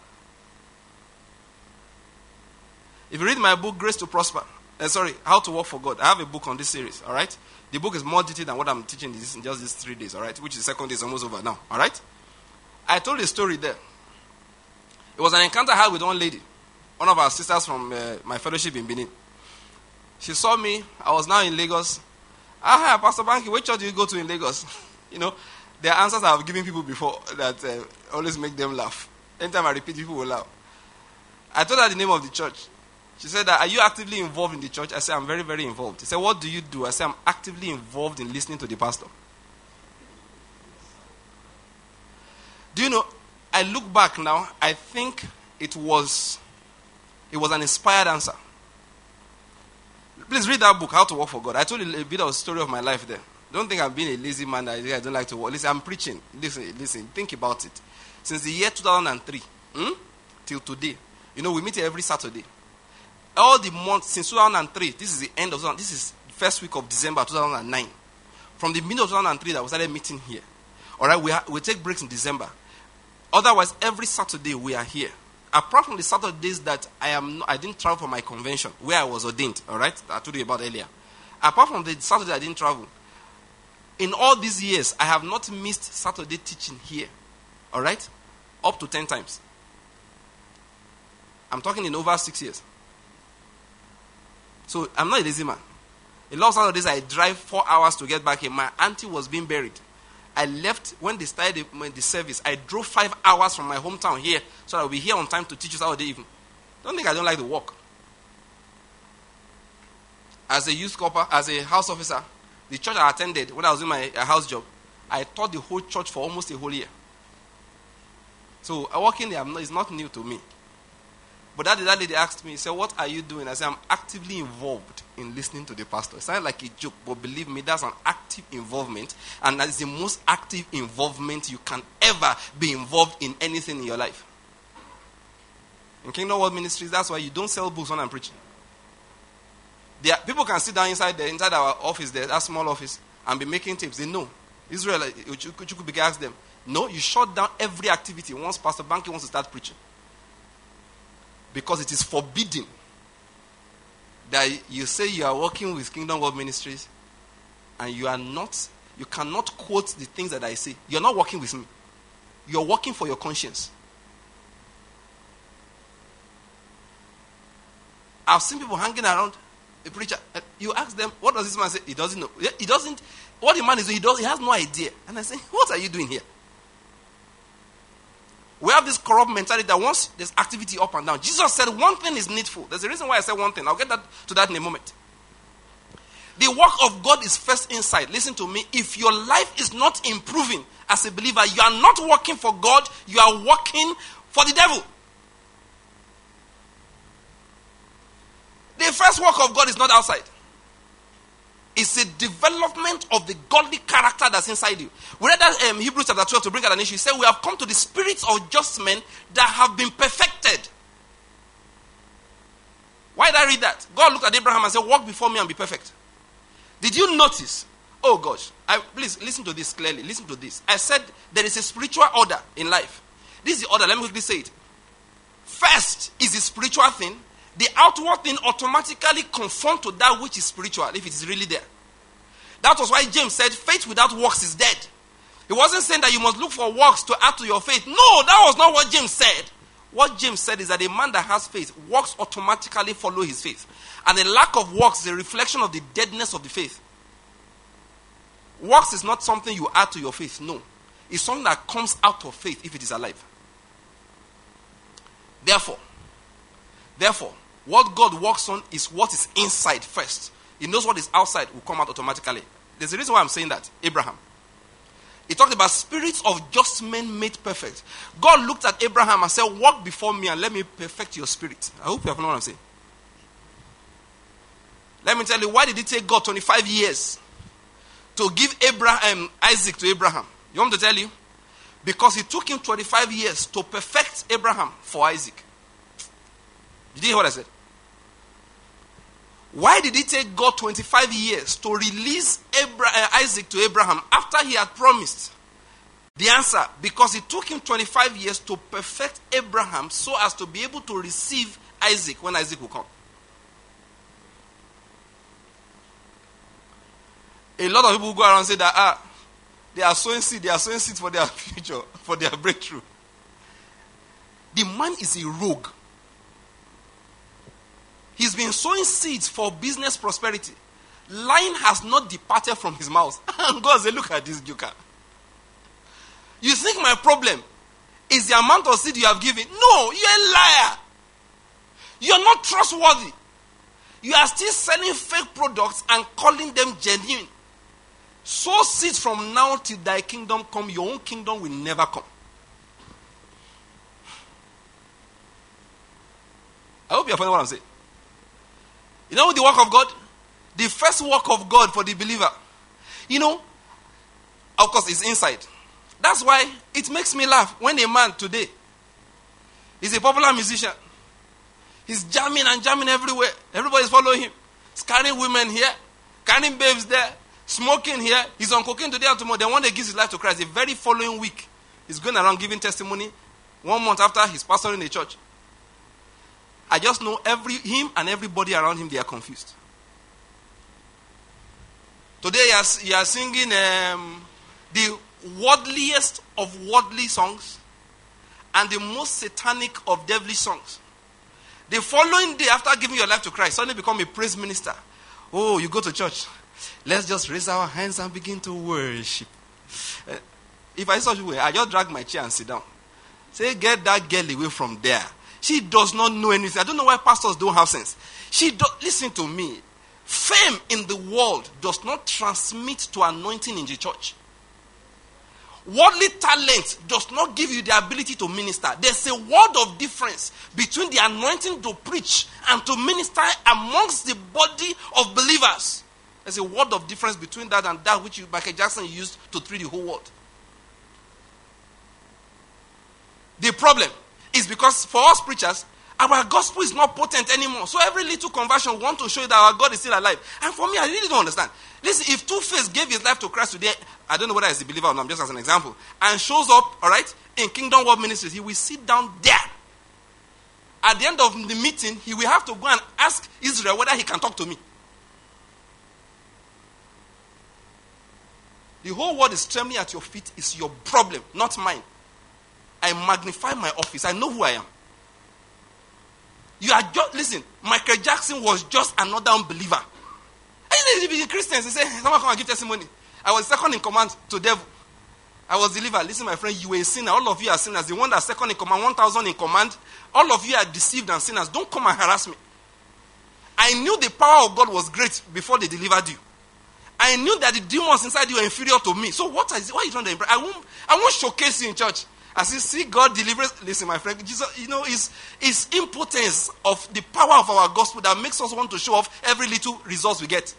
If you read my book, Grace to Prosper, uh, sorry, How to Work for God, I have a book on this series, all right? The book is more detailed than what I'm teaching in, this, in just these three days, all right? Which is the second day is almost over now, all right? I told a story there. It was an encounter I had with one lady, one of our sisters from uh, my fellowship in Benin. She saw me. I was now in Lagos. Ah, hi, Pastor Banky, which church do you go to in Lagos? You know, there are answers I've given people before that uh, always make them laugh. Anytime I repeat, people will laugh. I told her the name of the church. She said, are you actively involved in the church? I said, I'm very, very involved. She said, what do you do? I said, I'm actively involved in listening to the pastor. Do you know, I look back now, I think it was, it was an inspired answer. Please read that book, How to Work for God. I told you a bit of a story of my life there. Don't think I'm being a lazy man. I don't like to work. Listen, I'm preaching. Listen, listen. Think about it. Since the year two thousand three hmm, till today, you know, we meet here every Saturday. All the months since two thousand three, this is the end of this is the first week of December two thousand nine. From the middle of two thousand three that we started meeting here. All right, we ha- we take breaks in December. Otherwise, every Saturday we are here. Apart from the Saturdays that I am, I didn't travel for my convention where I was ordained. All right, I told you about earlier. Apart from the Saturday I didn't travel. In all these years, I have not missed Saturday teaching here. All right, up to ten times. I'm talking in over six years. So I'm not a lazy man. A lot of Saturdays I drive four hours to get back here. My auntie was being buried. I left when they started the, the service. I drove five hours from my hometown here so that I'll be here on time to teach you Saturday evening. Don't think I don't like to walk. As a youth corper, as a house officer, the church I attended when I was doing my uh, house job, I taught the whole church for almost a whole year. So I walk in there, I'm not, it's not new to me. But that, that lady asked me, said, what are you doing? I said, I'm actively involved in listening to the pastor. It sounds like a joke, but believe me, that's an active involvement. And that is the most active involvement you can ever be involved in anything in your life. In Kingdom World Ministries, that's why you don't sell books when I'm preaching. There, people can sit down inside the, inside our office there, that small office, and be making tapes. They know. Israel, you could ask them, no, you shut down every activity once Pastor Banky wants to start preaching. Because it is forbidden that you say you are working with Kingdom World Ministries and you are not, you cannot quote the things that I say. You're not working with me. You're working for your conscience. I've seen people hanging around a preacher. You ask them, what does this man say? He doesn't know. He doesn't, what the man is doing, he, does, he has no idea. And I say, what are you doing here? We have this corrupt mentality that once there's activity up and down. Jesus said one thing is needful. There's a reason why I said one thing. I'll get that to that in a moment. The work of God is first inside. Listen to me. If your life is not improving as a believer, you are not working for God. You are working for the devil. The first work of God is not outside. It's a development of the godly character that's inside you. We read that um, Hebrews chapter twelve to bring out an issue. He said, we have come to the spirits of just men that have been perfected. Why did I read that? God looked at Abraham and said, walk before me and be perfect. Did you notice? Oh gosh. I, please listen to this clearly. Listen to this. I said there is a spiritual order in life. This is the order. Let me quickly say it. First is the spiritual thing. The outward thing automatically conforms to that which is spiritual, if it is really there. That was why James said, faith without works is dead. He wasn't saying that you must look for works to add to your faith. No, that was not what James said. What James said is that a man that has faith, works automatically follow his faith. And a lack of works is a reflection of the deadness of the faith. Works is not something you add to your faith, no. It's something that comes out of faith if it is alive. Therefore, therefore, what God works on is what is inside first. He knows what is outside will come out automatically. There's a reason why I'm saying that. Abraham. He talked about spirits of just men made perfect. God looked at Abraham and said, walk before me and let me perfect your spirit. I hope you have known what I'm saying. Let me tell you, why did it take God twenty-five years to give Abraham, Isaac to Abraham? You want me to tell you? Because it took him twenty-five years to perfect Abraham for Isaac. Did you hear what I said? Why did it take God twenty-five years to release Abra- uh, Isaac to Abraham after he had promised? The answer, because it took him twenty-five years to perfect Abraham so as to be able to receive Isaac when Isaac will come. A lot of people go around and say that ah, they are sowing seed, they are sowing seed for their future, for their breakthrough. The man is a rogue. He's been sowing seeds for business prosperity. Lying has not departed from his mouth. And God said, look at this joker. You think my problem is the amount of seed you have given? No, you're a liar. You're not trustworthy. You are still selling fake products and calling them genuine. Sow seeds from now till thy kingdom come. Your own kingdom will never come. I hope you're following what I'm saying. You know the work of God? The first work of God for the believer. You know, of course, it's inside. That's why it makes me laugh when a man today is a popular musician. He's jamming and jamming everywhere. Everybody's following him. He's carrying women here, carrying babes there, smoking here. He's on cocaine today and tomorrow. Then one day gives his life to Christ. The very following week, he's going around giving testimony. One month after, he's pastoring a church. I just know every him and everybody around him, they are confused. Today, you are, you are singing um, the worldliest of worldly songs and the most satanic of devilish songs. The following day, after giving your life to Christ, suddenly become a praise minister. Oh, you go to church. Let's just raise our hands and begin to worship. Uh, if I saw you, I just drag my chair and sit down. Say, get that girl away from there. She does not know anything. I don't know why pastors don't have sense. She do, listen to me. Fame in the world does not transmit to anointing in the church. Worldly talent does not give you the ability to minister. There's a world of difference between the anointing to preach and to minister amongst the body of believers. There's a world of difference between that and that which you, Michael Jackson used to treat the whole world. The problem is because for us preachers, our gospel is not potent anymore. So every little conversion we want to show you that our God is still alive. And for me, I really don't understand. Listen, if Two-Face gave his life to Christ today, I don't know whether he's a believer or not, just as an example, and shows up, all right, in Kingdom World Ministries, he will sit down there. At the end of the meeting, he will have to go and ask Israel whether he can talk to me. The whole world is trembling at your feet. Is your problem, not mine. I magnify my office. I know who I am. You are just, listen, Michael Jackson was just another unbeliever. I didn't be Christians. They say, someone come and give testimony. I was second in command to devil. I was delivered. Listen, my friend, you were a sinner. All of you are sinners. The one that's second in command, one thousand in command. All of you are deceived and sinners. Don't come and harass me. I knew the power of God was great before they delivered you. I knew that the demons inside you were inferior to me. So what is it? Why are you trying to embrace? I won't, I won't showcase you in church. As you see God delivers, listen, my friend, Jesus, you know, it's, it's impotence of the power of our gospel that makes us want to show off every little results we get.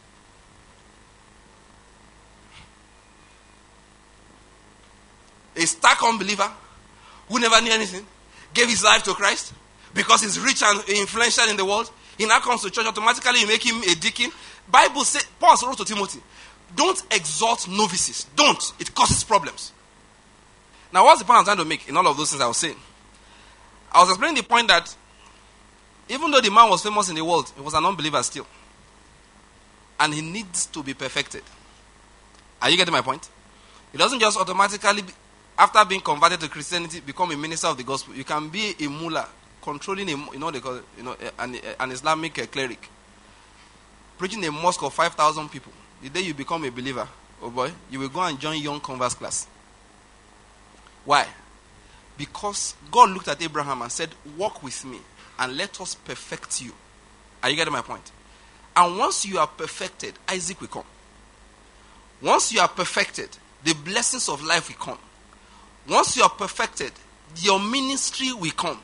A stark unbeliever who never knew anything, gave his life to Christ because he's rich and influential in the world. He now comes to church, automatically you make him a deacon. Bible says, Paul wrote to Timothy, don't exalt novices. Don't. It causes problems. Now, what's the point I'm trying to make in all of those things I was saying? I was explaining the point that even though the man was famous in the world, he was an unbeliever still. And he needs to be perfected. Are you getting my point? He doesn't just automatically, be, after being converted to Christianity, become a minister of the gospel. You can be a mullah, controlling a, you know, they call it, you know, an, an Islamic uh, cleric, preaching a mosque of five thousand people. The day you become a believer, oh boy, you will go and join young converse class. Why? Because God looked at Abraham and said, walk with me and let us perfect you. Are you getting my point? And once you are perfected, Isaac will come. Once you are perfected, the blessings of life will come. Once you are perfected, your ministry will come.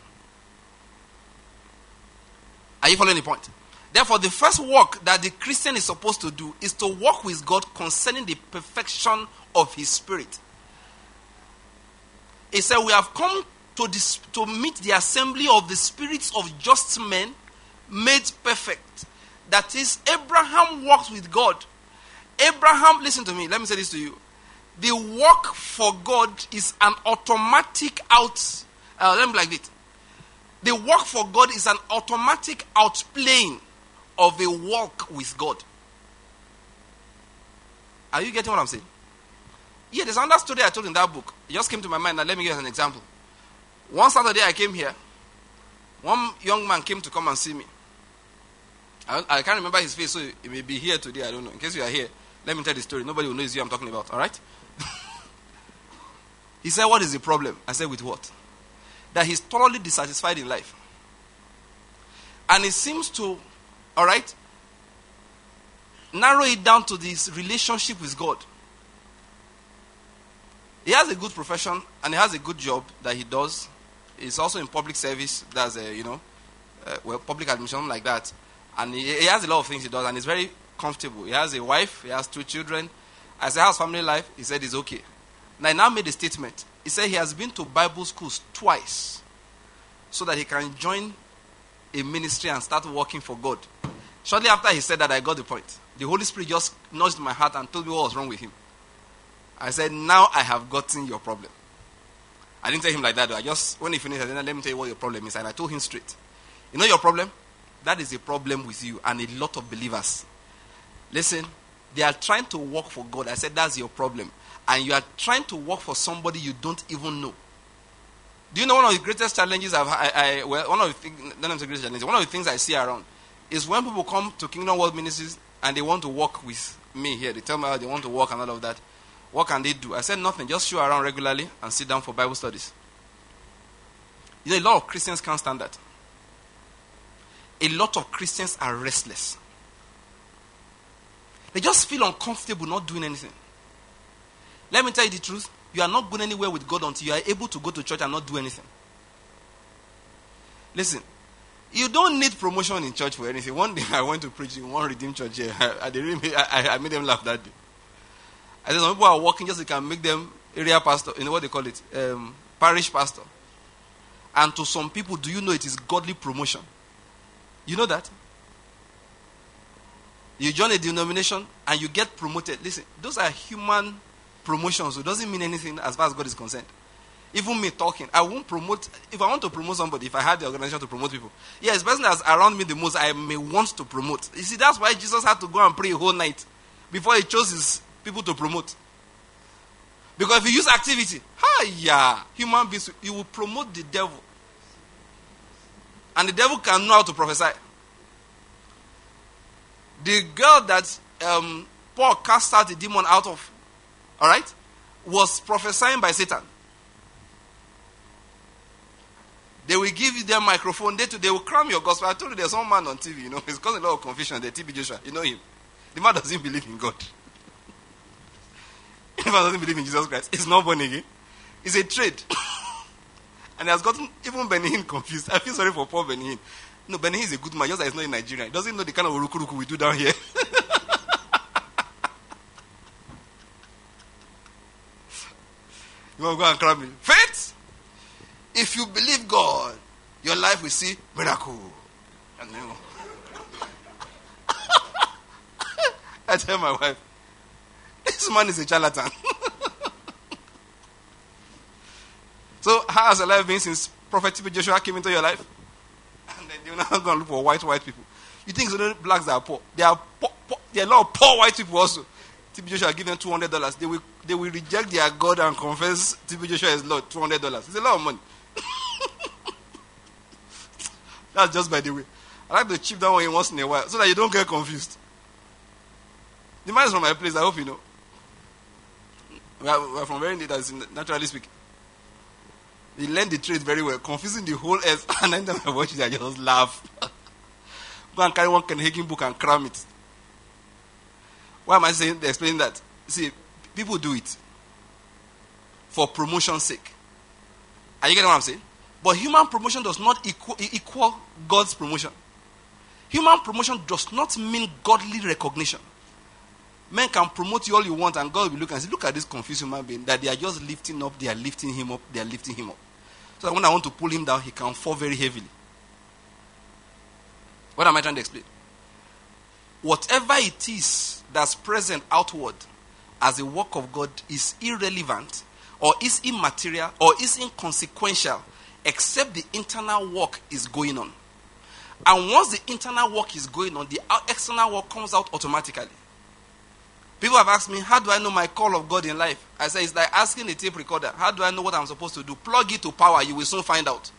Are you following the point? Therefore, the first work that the Christian is supposed to do is to walk with God concerning the perfection of his spirit. He said, we have come to, this, to meet the assembly of the spirits of just men made perfect. That is, Abraham walks with God. Abraham, listen to me, let me say this to you. The walk for God is an automatic out, uh, let me like it. The walk for God is an automatic outplaying of a walk with God. Are you getting what I'm saying? Yeah, there's another story I told in that book. It just came to my mind. Now let me give you an example. One Saturday I came here. One young man came to come and see me. I, I can't remember his face, so he may be here today. I don't know. In case you are here, let me tell the story. Nobody will know it's you I'm talking about. All right? He said, what is the problem? I said, with what? That he's thoroughly dissatisfied in life. And it seems to, all right, narrow it down to this relationship with God. He has a good profession and he has a good job that he does. He's also in public service. That's a, you know, uh, well, public admission like that. And he, he has a lot of things he does and he's very comfortable. He has a wife. He has two children. I said, how's family life? He said, it's okay. Now, he now made a statement. He said he has been to Bible schools twice so that he can join a ministry and start working for God. Shortly after he said that, I got the point. The Holy Spirit just nudged my heart and told me what was wrong with him. I said, now I have gotten your problem. I didn't tell him like that though. I just, when he finished, I said, let me tell you what your problem is. And I told him straight. You know your problem? That is a problem with you and a lot of believers. Listen, they are trying to work for God. I said, that's your problem. And you are trying to work for somebody you don't even know. Do you know one of the greatest challenges I've I, I well, one of the things, not the greatest challenges, one of the things I see around is when people come to Kingdom World Ministries and they want to work with me here. They tell me how they want to work and all of that. What can they do? I said nothing. Just show around regularly and sit down for Bible studies. You know, a lot of Christians can't stand that. A lot of Christians are restless. They just feel uncomfortable not doing anything. Let me tell you the truth. You are not going anywhere with God until you are able to go to church and not do anything. Listen, you don't need promotion in church for anything. One day I went to preach in one Redeemed church here. I, I, really, I, I made them laugh that day. I said some people are working just so you can make them area pastor, you know what they call it? Um, parish pastor. And to some people, do you know it is godly promotion? You know that? You join a denomination and you get promoted. Listen, those are human promotions. So it doesn't mean anything as far as God is concerned. Even me talking, I won't promote. If I want to promote somebody, if I had the organization to promote people, yes, the person that's around me the most, I may want to promote. You see, that's why Jesus had to go and pray a whole night before he chose his people to promote. Because if you use activity, hiya, human beings, you will promote the devil. And the devil can know how to prophesy. The girl that um, Paul cast out the demon out of, all right, was prophesying by Satan. They will give you their microphone. They, too, they will cram your gospel. I told you there's one man on T V, you know, he's causing a lot of confusion. The T B Joshua, you know him. The man doesn't believe in God. The man doesn't believe in Jesus Christ. He's not born again. It's a trade. And he has gotten even Benny Hinn confused. I feel sorry for poor Benny Hinn. No, Benny Hinn is a good man, just that he's not in Nigeria. He doesn't know the kind of urukuruku we do down here. You want to go and cram me? Faith! If you believe God, your life will see miracle. And then, I tell my wife, this man is a charlatan. So, how has your life been since Prophet T B Joshua came into your life? And then you're not going to look for white, white people. You think it's only blacks that are poor? There are, poor, poor, there are a lot of poor white people also. T B Joshua give them two hundred dollars. They will, they will reject their God and confess T B Joshua is Lord. two hundred dollars. It's a lot of money. That's just by the way. I like to chip that one in once in a while so that you don't get confused. The man is from my place, I hope you know. We are, we are from very that's naturally speaking. He learned the trade very well, confusing the whole earth. And then I watch it, I just laugh. Go and carry one Ken Hagin book and cram it. Why am I saying, explaining that? See, people do it for promotion's sake. Are you getting what I'm saying? But human promotion does not equal, equal God's promotion. Human promotion does not mean godly recognition. Men can promote you all you want and God will look and say, look at this confused human being that they are just lifting up, they are lifting him up, they are lifting him up. So that when I want to pull him down, he can fall very heavily. What am I trying to explain? whatever it is that's present outward as a work of God is irrelevant or is immaterial or is inconsequential except the internal work is going on. And once the internal work is going on, the external work comes out automatically. People have asked me, how do I know my call of God in life? I say, it's like asking a tape recorder, how do I know what I'm supposed to do? Plug it to power, you will soon find out.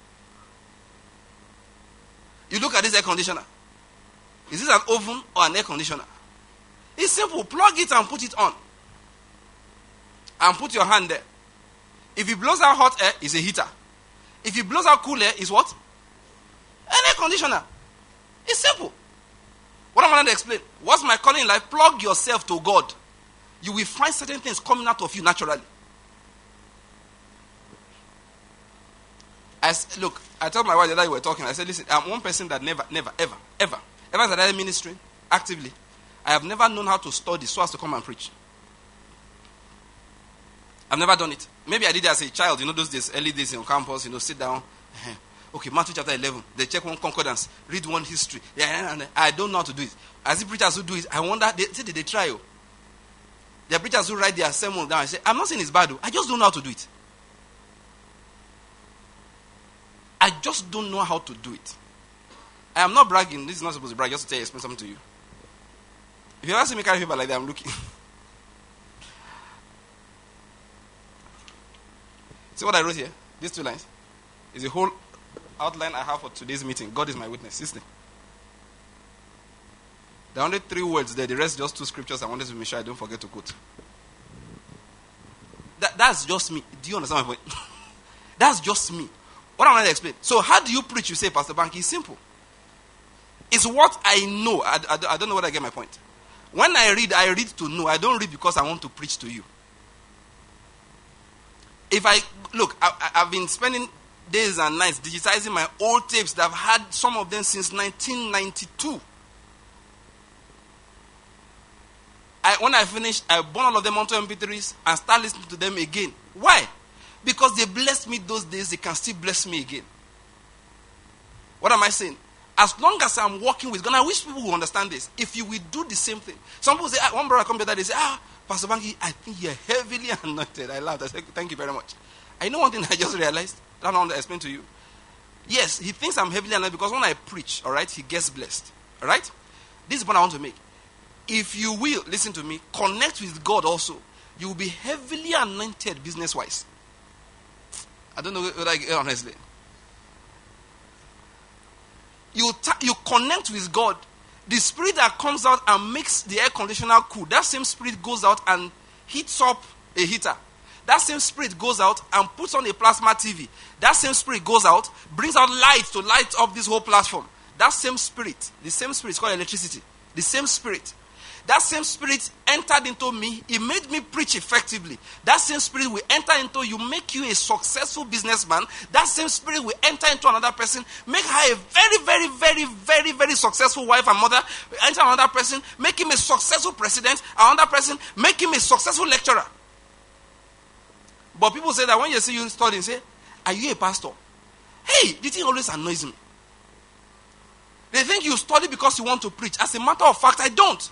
You look at this air conditioner. Is this an oven or an air conditioner? It's simple. Plug it and put it on. And put your hand there. If it blows out hot air, it's a heater. If it blows out cool air, it's what? An air conditioner. It's simple. What am I going to explain? What's my calling in life? Plug yourself to God. You will find certain things coming out of you naturally. As, look, I told my wife that we were talking. I said, listen, I'm one person that never, never, ever, ever, ever started ministering actively. I have never known how to study so as to come and preach. I've never done it. Maybe I did it as a child, you know, those days, early days on campus, you know, sit down. Okay, Matthew chapter eleven. They check one concordance, read one history. Yeah, and I don't know how to do it. As the preachers who do it, I wonder, they say, did they try? Oh? There are preachers who write their sermon down and say, I'm not saying it's bad, I just don't know how to do it. I just don't know how to do it. I am not bragging. This is not supposed to brag, just to tell you, explain something to you. If you ever see me carry paper like that, I'm looking. See what I wrote here? These two lines. Is the whole outline I have for today's meeting. God is my witness. Listen. There are only three words there. The rest just two scriptures I wanted to make sure I don't forget to quote. That, that's just me. Do you understand my point? That's just me. What am I going to explain? So how do you preach? You say, Pastor Banky, it's simple. It's what I know. I, I, I don't know whether I get my point. When I read, I read to know. I don't read because I want to preach to you. If I, look, I, I've been spending days and nights digitizing my old tapes that I've had some of them since nineteen ninety-two. I, when I finish, I burn all of them onto M P threes and start listening to them again. Why? Because they blessed me those days, they can still bless me again. What am I saying? As long as I'm working with God, I wish people will understand this. If you will do the same thing. Some people say, ah, one brother come here, they say, ah, Pastor Banky, I think you're heavily anointed. I laughed. I said, thank you very much. I know one thing I just realized. I don't want to explain to you. Yes, he thinks I'm heavily anointed because when I preach, all right, he gets blessed. All right? This is the point I want to make. If you will, listen to me, connect with God also, you will be heavily anointed business-wise. I don't know what I get honestly. You, ta- you connect with God. The spirit that comes out and makes the air conditioner cool, that same spirit goes out and heats up a heater. That same spirit goes out and puts on a plasma T V. That same spirit goes out, brings out light to light up this whole platform. That same spirit, the same spirit is called electricity. The same spirit. That same spirit entered into me. It made me preach effectively. That same spirit will enter into you, make you a successful businessman. That same spirit will enter into another person, make her a very, very, very, very, very successful wife and mother. Enter another person, make him a successful president. Another person, make him a successful lecturer. But people say that when you see you studying, say, are you a pastor? Hey, the thing always annoys me. They think you study because you want to preach. As a matter of fact, I don't.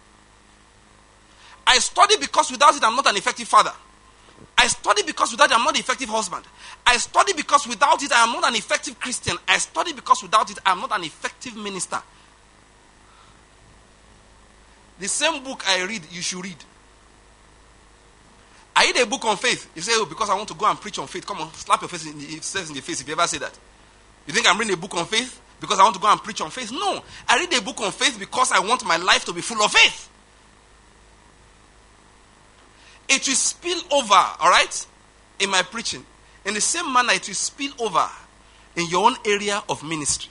I study because without it, I'm not an effective father. I study because without it, I'm not an effective husband. I study because without it, I am not an effective Christian. I study because without it, I am not an effective minister. The same book I read, you should read. I read a book on faith. You say, oh, because I want to go and preach on faith. Come on, slap your face in the, in the face if you ever say that. You think I'm reading a book on faith because I want to go and preach on faith? No. I read a book on faith because I want my life to be full of faith. It will spill over, all right, in my preaching. In the same manner, it will spill over in your own area of ministry.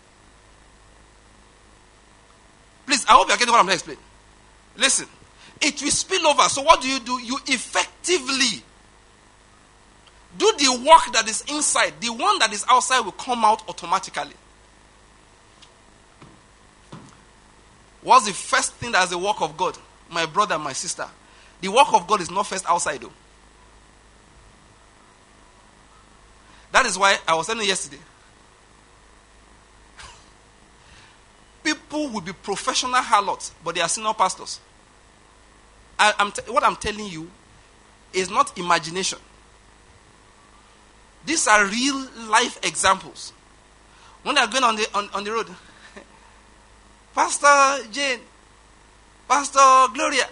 Please, I hope you're getting what I'm going to explain. Listen, it will spill over. So what do you do? You effectively do the work that is inside. The one that is outside will come out automatically. What's the first thing that is the work of God? My brother, my sister. The work of God is not first outside though. That is why I was telling you yesterday. People people will be professional harlots, but they are senior pastors. I, I'm t- what I'm telling you is not imagination. These are real life examples. When they are going on the on, on the road, Pastor Jane, Pastor Gloria,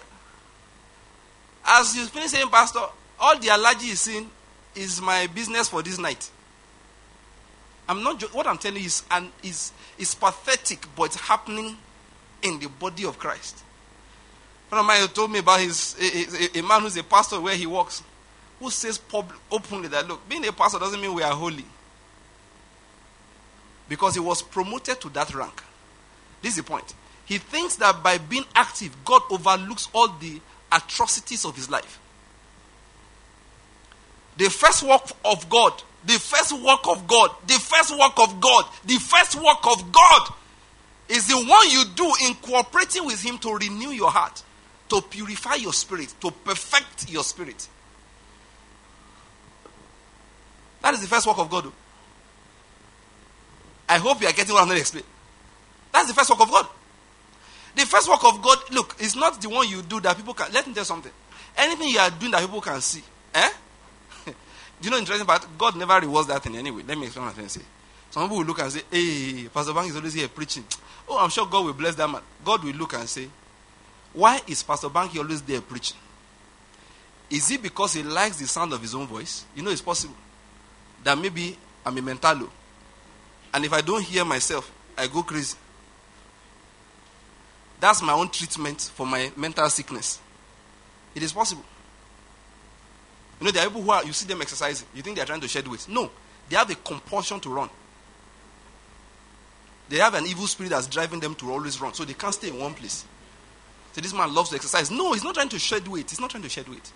as you finish saying, Pastor, all the allergy is in is my business for this night. I'm not. What I'm telling you is and is is pathetic, but it's happening in the body of Christ. One of mine told me about his a, a, a man who's a pastor where he works, who says public, openly that look, being a pastor doesn't mean we are holy, because he was promoted to that rank. This is the point. He thinks that by being active, God overlooks all the atrocities of his life. The first work of God, the first work of God, the first work of God, the first work of God is the one you do in cooperating with him to renew your heart, to purify your spirit, to perfect your spirit. That is the first work of God. I hope you are getting what I'm going to explain. That's the first work of God. The first work of God, look, is not the one you do that people can. Let me tell you something. Anything you are doing that people can see, eh? Do you know interesting part? God never rewards that thing anyway. Let me explain what I'm trying to say. Some people will look and say, hey, Pastor Bank is always here preaching. Oh, I'm sure God will bless that man. God will look and say, why is Pastor Bank always there preaching? Is it because he likes the sound of his own voice? You know, it's possible that maybe I'm a mentalo. And if I don't hear myself, I go crazy. That's my own treatment for my mental sickness. It is possible. You know, there are people who are, you see them exercising. You think they are trying to shed weight. No. They have a compulsion to run. They have an evil spirit that's driving them to always run. So they can't stay in one place. So this man loves to exercise. No, he's not trying to shed weight. He's not trying to shed weight.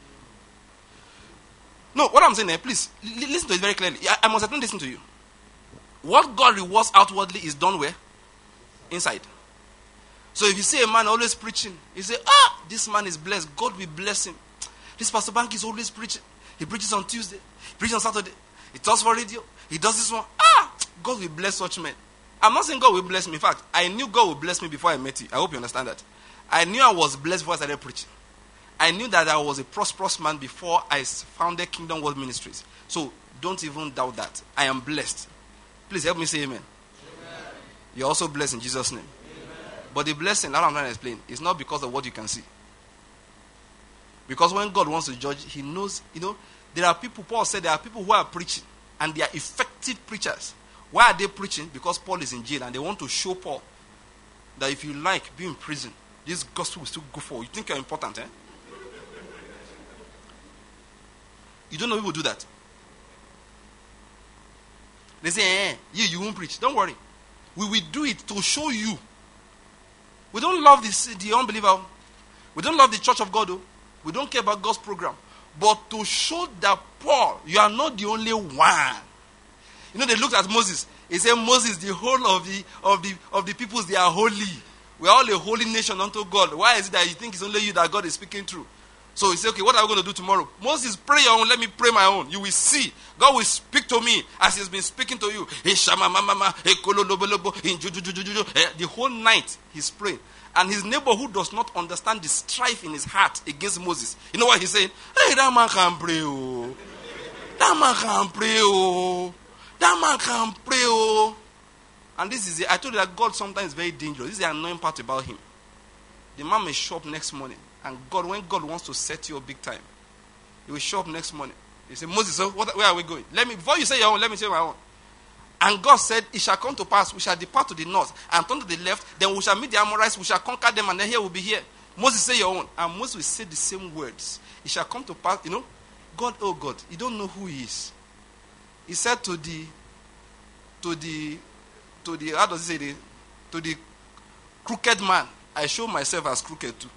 No, what I'm saying here, please, li- listen to it very clearly. I, I must have listen to you. What God rewards outwardly is done where? Inside. So if you see a man always preaching, you say, ah, this man is blessed. God will bless him. This Pastor Bank is always preaching. He preaches on Tuesday. He preaches on Saturday. He talks for radio. He does this one. Ah, God will bless such men. I'm not saying God will bless me. In fact, I knew God would bless me before I met you. I hope you understand that. I knew I was blessed before I started preaching. I knew that I was a prosperous man before I founded Kingdom World Ministries. So don't even doubt that. I am blessed. Please help me say amen. Amen. You're also blessed in Jesus' name. Amen. But the blessing, that I'm trying to explain, is not because of what you can see. Because when God wants to judge, he knows, you know, there are people, Paul said there are people who are preaching and they are effective preachers. Why are they preaching? Because Paul is in jail and they want to show Paul that if you like, be in prison. This gospel will still go forward. You think you're important, eh? You don't know people do that. They say, eh, you, you won't preach. Don't worry. We will do it to show you. We don't love this, the unbeliever. We don't love the church of God. Though. We don't care about God's program. But to show that Paul, you are not the only one. You know, they looked at Moses. He said, Moses, the whole of the of the of the peoples, they are holy. We are all a holy nation unto God. Why is it that you think it's only you that God is speaking through? So he said, okay, what are we going to do tomorrow? Moses, pray your own, let me pray my own. You will see. God will speak to me as he's been speaking to you. The whole night he's praying. And his neighbor who does not understand the strife in his heart against Moses, you know what he's saying? Hey, that man can pray, oh. That man can pray, oh. That man can pray, oh. And this is it. I told you that God sometimes is very dangerous. This is the annoying part about him. The man may show up next morning. And God, when God wants to set you up big time, he will show up next morning. He said, Moses, so what, where are we going? Let me, before you say your own, let me say my own. And God said, it shall come to pass, we shall depart to the north and turn to the left, then we shall meet the Amorites, we shall conquer them, and then here we'll be here. Moses, say your own. And Moses will say the same words. It shall come to pass, you know, God, oh God, you don't know who he is. He said to the, to the, to the, how does he say, the, to the crooked man, I show myself as crooked too.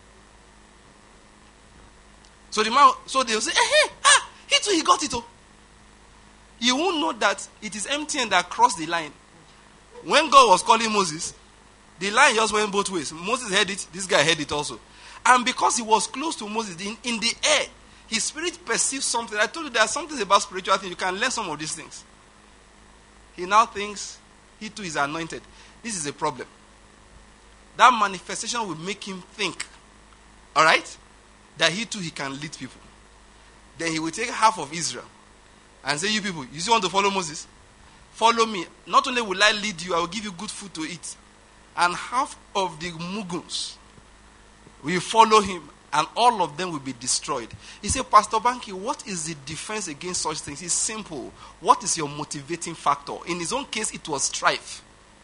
So the man, so they'll say, hey, hey, ah, he too, he got it. Oh. You won't know that it is M T N that crossed the line. When God was calling Moses, the line just went both ways. Moses heard it, this guy heard it also. And because he was close to Moses, in, in the air, his spirit perceived something. I told you there are something about spiritual things. You can learn some of these things. He now thinks he too is anointed. This is a problem. that manifestation will make him think, all right, that he too, he can lead people. Then he will take half of Israel and say, you people, you still want to follow Moses? Follow me. Not only will I lead you, I will give you good food to eat. And half of the Muguns will follow him, and all of them will be destroyed. He said, Pastor Banky, what is the defense against such things? It's simple. What is your motivating factor? In his own case, it was strife.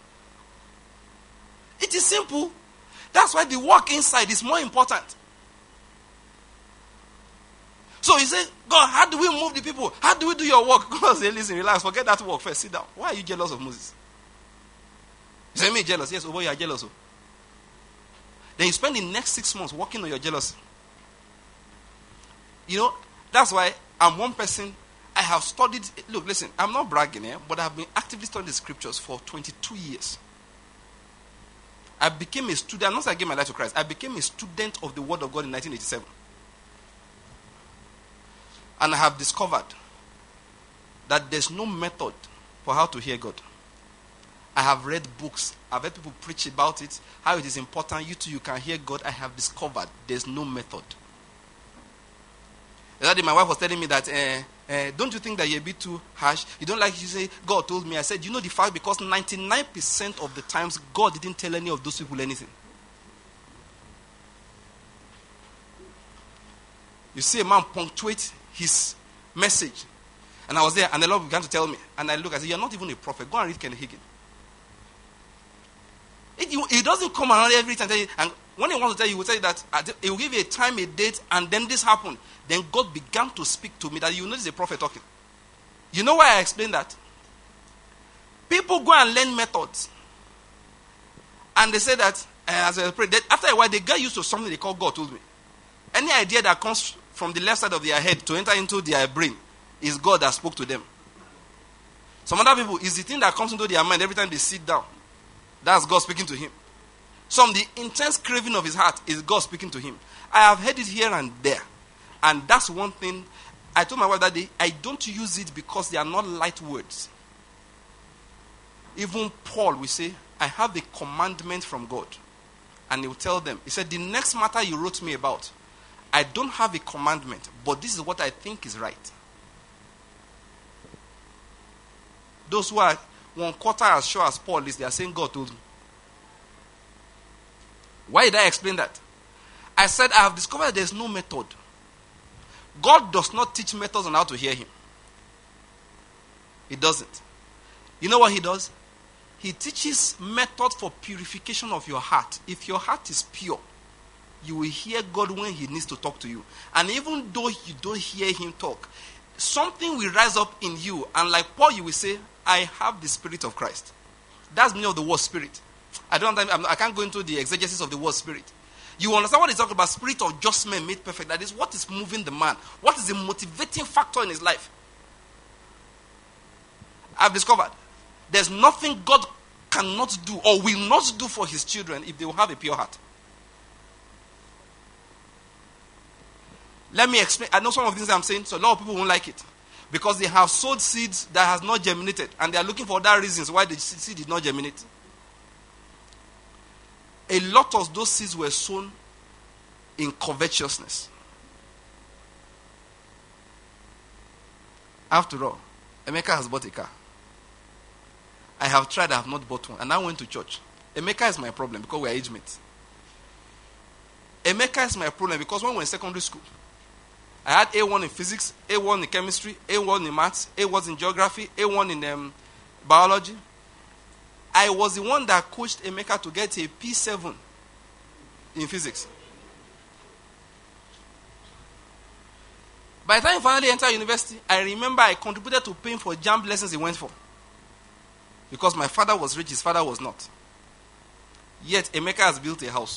It is simple. That's why the work inside is more important. So he said, God, how do we move the people? How do we do your work? God said, listen, relax, forget that work first, sit down. Why are you jealous of Moses? You say, me jealous? Yes, over you are jealous. Then you spend the next six months working on your jealousy. You know, that's why I'm one person, I have studied, look, listen, I'm not bragging here, but I've been actively studying the scriptures for twenty-two years. I became a student, not that I gave my life to Christ, I became a student of the Word of God in nineteen eighty-seven. And I have discovered that there's no method for how to hear God. I have read books. I've heard people preach about it, how it is important. You too, you can hear God. I have discovered there's no method. The other day, my wife was telling me that, uh, uh, don't you think that you're a bit too harsh? You don't like you say, God told me. I said, you know the fact, because ninety-nine percent of the times, God didn't tell any of those people anything. You see a man punctuate his message. And I was there, and the Lord began to tell me. And I look, I said, you're not even a prophet. Go and read Kenny Hagin. It, it doesn't come around every time. And when he wants to tell you, he will tell you that he will give you a time, a date, and then this happened. Then God began to speak to me that you know this is a prophet talking. You know why I explain that? People go and learn methods. And they say that, uh, as I pray, that after a while, they get used to something they call God told me. Any idea that comes from the left side of their head to enter into their brain is God that spoke to them. Some other people, is the thing that comes into their mind every time they sit down. That's God speaking to him. Some, the intense craving of his heart is God speaking to him. I have heard it here and there. And that's one thing. I told my wife that day, I don't use it because they are not light words. Even Paul will say, I have the commandment from God. And he will tell them, he said, the next matter you wrote me about, I don't have a commandment, but this is what I think is right. Those who are one quarter as sure as Paul is, they are saying God told me. Why did I explain that? I said I have discovered there is no method. God does not teach methods on how to hear him. He doesn't. You know what he does? He teaches methods for purification of your heart. If your heart is pure, you will hear God when he needs to talk to you. And even though you don't hear him talk, something will rise up in you. And like Paul, you will say, I have the Spirit of Christ. That's the meaning of the word spirit. I don't. I can't go into the exegesis of the word spirit. You understand what he's talking about? Spirit of just men made perfect. That is what is moving the man. What is the motivating factor in his life? I've discovered there's nothing God cannot do or will not do for his children if they will have a pure heart. Let me explain. I know some of the things I'm saying, so a lot of people won't like it. Because they have sowed seeds that has not germinated. And they are looking for other reasons why the seed did not germinate. A lot of those seeds were sown in covetousness. After all, Emeka has bought a car. I have tried, I have not bought one. And I went to church. Emeka is my problem because we are age mates. Emeka is my problem because when we were in secondary school, I had A one in physics, A one in chemistry, A one in maths, A one in geography, A one in um, biology. I was the one that coached Emeka to get a P seven in physics. By the time he finally entered university, I remember I contributed to paying for jam lessons he went for. Because my father was rich, his father was not. Yet Emeka has built a house.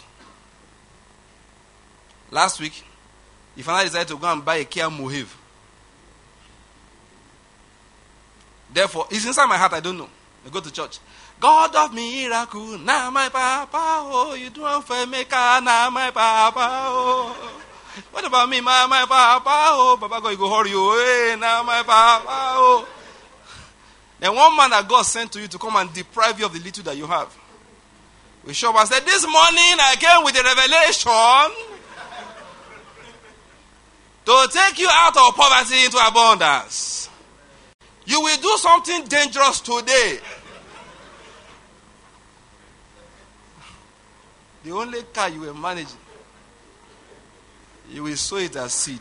Last week, he finally decided to go and buy a Kia Mohave. Therefore, it's inside my heart, I don't know. I go to church. God of miracle, now my papa, oh, you do it for Emeka, now my papa, oh. What about me, my, my papa, oh, Papa God, you go hurry, oh, hey, now my papa, oh. Then one man that God sent to you to come and deprive you of the little that you have. We show up and said, this morning I came with a revelation to take you out of poverty into abundance. You will do something dangerous today. The only car you were managing, you will sow it as seed.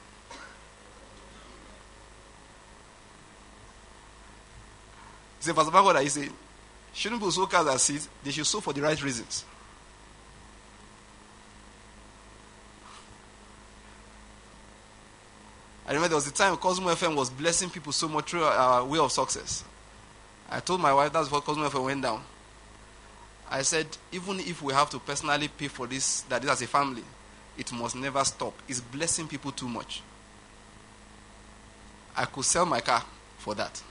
Say, Pastor Bank, what are you saying? Shouldn't people sow cars as seeds? They should sow for the right reasons. I remember there was a time Cosmo F M was blessing people so much through our way of success. I told my wife that's what Cosmo F M went down. I said, even if we have to personally pay for this, that is as a family, it must never stop. It's blessing people too much. I could sell my car for that.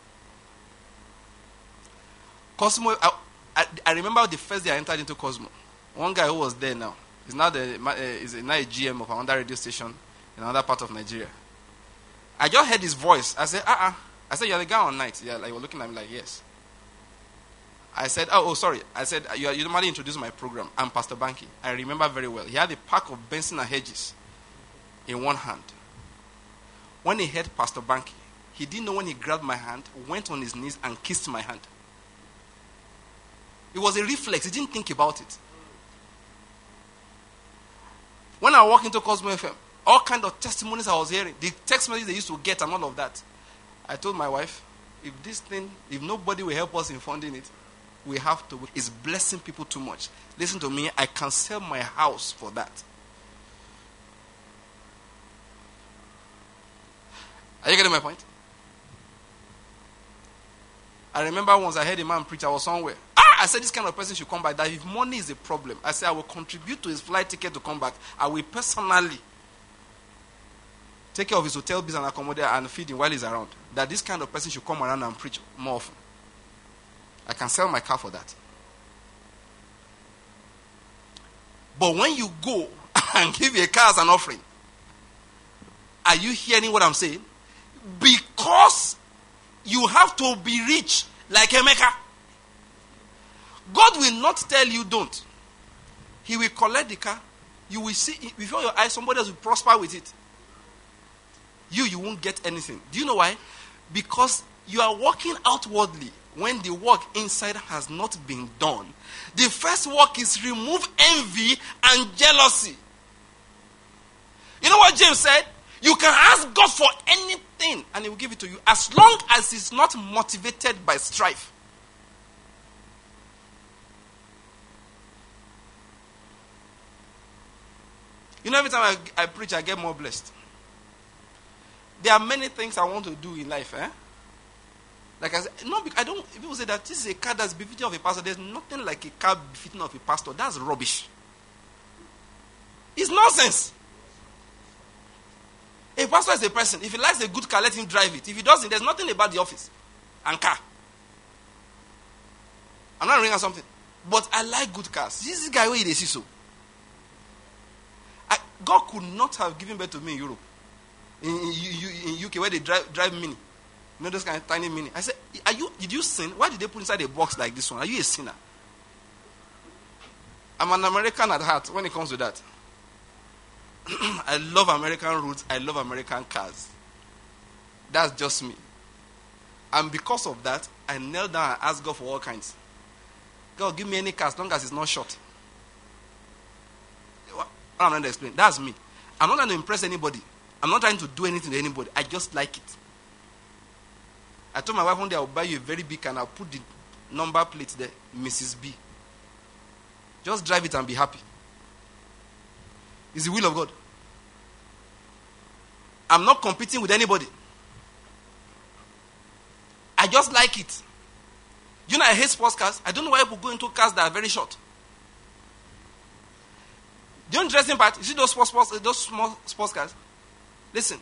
Cosmo, I, I, I remember the first day I entered into Cosmo. One guy who was there now, he's now, the, uh, is now a G M of another radio station in another part of Nigeria. I just heard his voice. I said, uh-uh. I said, you're the guy on night. Yeah, like, you were looking at me like, yes. I said, oh, oh sorry. I said, you, you normally introduce my program. I'm Pastor Banky. I remember very well. He had a pack of Benson and Hedges in one hand. When he heard Pastor Banky, he didn't know when he grabbed my hand, went on his knees and kissed my hand. It was a reflex. He didn't think about it. When I walked into Cosmo F M, all kind of testimonies I was hearing, the text messages they used to get and all of that. I told my wife, if this thing, if nobody will help us in funding it, we have to. It's blessing people too much. Listen to me, I can sell my house for that. Are you getting my point? I remember once I heard a man preach, I was somewhere. Ah, I said this kind of person should come back. That if money is a problem, I said I will contribute to his flight ticket to come back. I will personally take care of his hotel bills and accommodate and feed him while he's around. That this kind of person should come around and preach more often. I can sell my car for that. But when you go and give a car as an offering, are you hearing what I'm saying? Because you have to be rich like Emeka. God will not tell you don't. He will collect the car. You will see before your eyes somebody else will prosper with it. You, you won't get anything. Do you know why? Because you are working outwardly when the work inside has not been done. The first work is remove envy and jealousy. You know what James said? You can ask God for anything and he will give it to you as long as it's not motivated by strife. You know, every time I, I preach, I get more blessed. There are many things I want to do in life, eh? Like I said, no, I don't. People say that this is a car that's befitting of a pastor. There's nothing like a car befitting of a pastor. That's rubbish. It's nonsense. A pastor is a person. If he likes a good car, let him drive it. If he doesn't, there's nothing about the office and car. I'm not ringing something, but I like good cars. This is the guy where they see so. I, God could not have given birth to me in Europe, in, in, in U K where they drive drive mini. You know those kind of tiny mini. I said, "Are you? Did you sin? Why did they put inside a box like this one? Are you a sinner?" I'm an American at heart when it comes to that. I love American roots. I love American cars. That's just me. And because of that, I knelt down and asked God for all kinds. God, give me any car as long as it's not short. I'm not going to explain. That's me. I'm not trying to impress anybody. I'm not trying to do anything to anybody. I just like it. I told my wife one day I'll buy you a very big car and I'll put the number plate there, Missus B. Just drive it and be happy. It's the will of God. I'm not competing with anybody. I just like it. You know, I hate sports cars. I don't know why people go into cars that are very short. The interesting part, you see those sports, sports those small sports cars? Listen.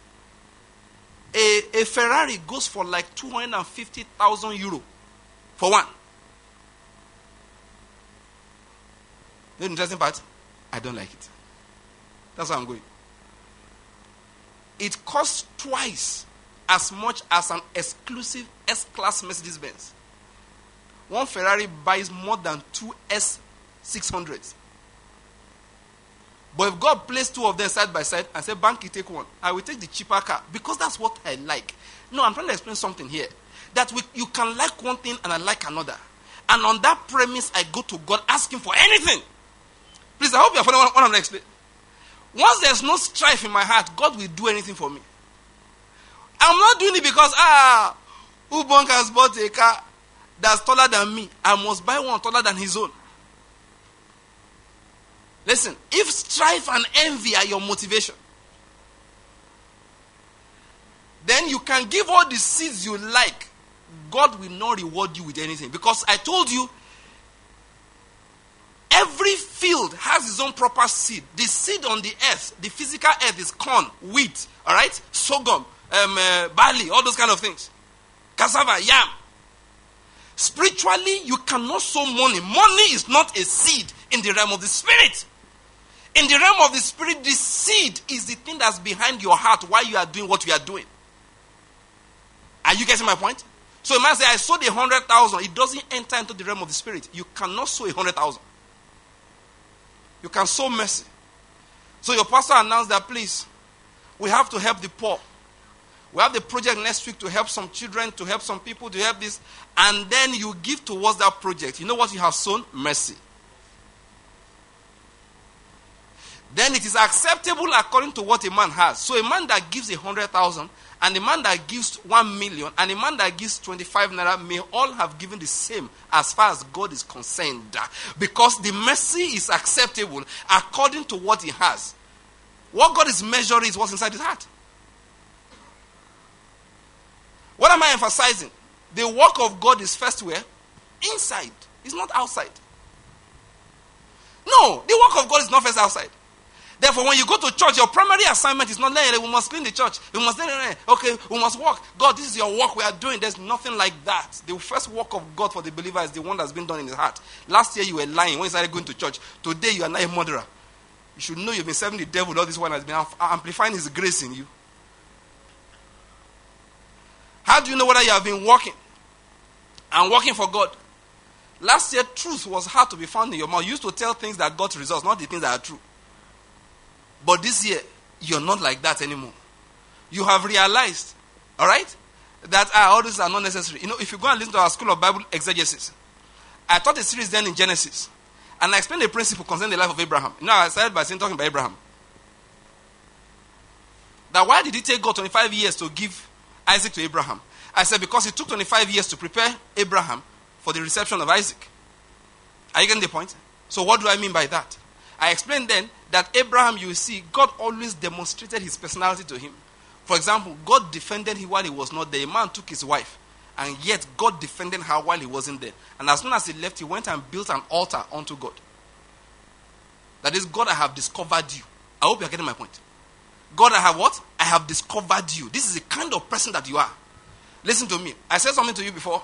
A, a Ferrari goes for like two hundred fifty thousand euro for one. The interesting part, I don't like it. That's why I'm going. It costs twice as much as an exclusive S-Class Mercedes-Benz. one Ferrari buys more than two S six hundreds. But if God placed two of them side by side and said, Banky, take one, I will take the cheaper car because that's what I like. No, I'm trying to explain something here. That we, you can like one thing and I like another. And on that premise, I go to God asking for anything. Please, I hope you're following what I'm going to explain. Once there's no strife in my heart, God will do anything for me. I'm not doing it because, ah, Ubonk has bought a car that's taller than me. I must buy one taller than his own. Listen, if strife and envy are your motivation, then you can give all the seeds you like. God will not reward you with anything. Because I told you, every field has its own proper seed. The seed on the earth, the physical earth is corn, wheat, all right, sorghum, um, uh, barley, all those kind of things. Cassava, yam. Spiritually, you cannot sow money. Money is not a seed in the realm of the spirit. In the realm of the spirit, the seed is the thing that's behind your heart while you are doing what you are doing. Are you getting my point? So a man say, I sowed a hundred thousand. It doesn't enter into the realm of the spirit. You cannot sow a hundred thousand. You can sow mercy. So your pastor announced that, please, we have to help the poor. We have the project next week to help some children, to help some people, to help this. And then you give towards that project. You know what you have sown? Mercy. Then it is acceptable according to what a man has. So a man that gives a hundred thousand, and a man that gives one million, and a man that gives twenty-five naira may all have given the same as far as God is concerned. Because the mercy is acceptable according to what he has. What God is measuring is what's inside his heart. What am I emphasizing? The work of God is first where? Inside. It's not outside. No, the work of God is not first outside. Therefore, when you go to church, your primary assignment is not, we must clean the church. We must, okay, we must walk. God, this is your work we are doing. There's nothing like that. The first work of God for the believer is the one that's been done in his heart. Last year you were lying when you started going to church. Today you are not a murderer. You should know you've been serving the devil. All this one has been amplifying his grace in you. How do you know whether you have been walking and working for God? Last year, truth was hard to be found in your mouth. You used to tell things that got results, not the things that are true. But this year, you're not like that anymore. You have realized, all right, that ah, all these are not necessary. You know, if you go and listen to our School of Bible Exegesis, I taught a series then in Genesis, and I explained the principle concerning the life of Abraham. You know, I started by saying, talking about Abraham. That why did it take God twenty-five years to give Isaac to Abraham? I said, because it took twenty-five years to prepare Abraham for the reception of Isaac. Are you getting the point? So what do I mean by that? I explained then that Abraham, you see, God always demonstrated his personality to him. For example, God defended him while he was not there. A man took his wife, and yet God defended her while he wasn't there. And as soon as he left, he went and built an altar unto God. That is, God, I have discovered you. I hope you are getting my point. God, I have what? I have discovered you. This is the kind of person that you are. Listen to me. I said something to you before.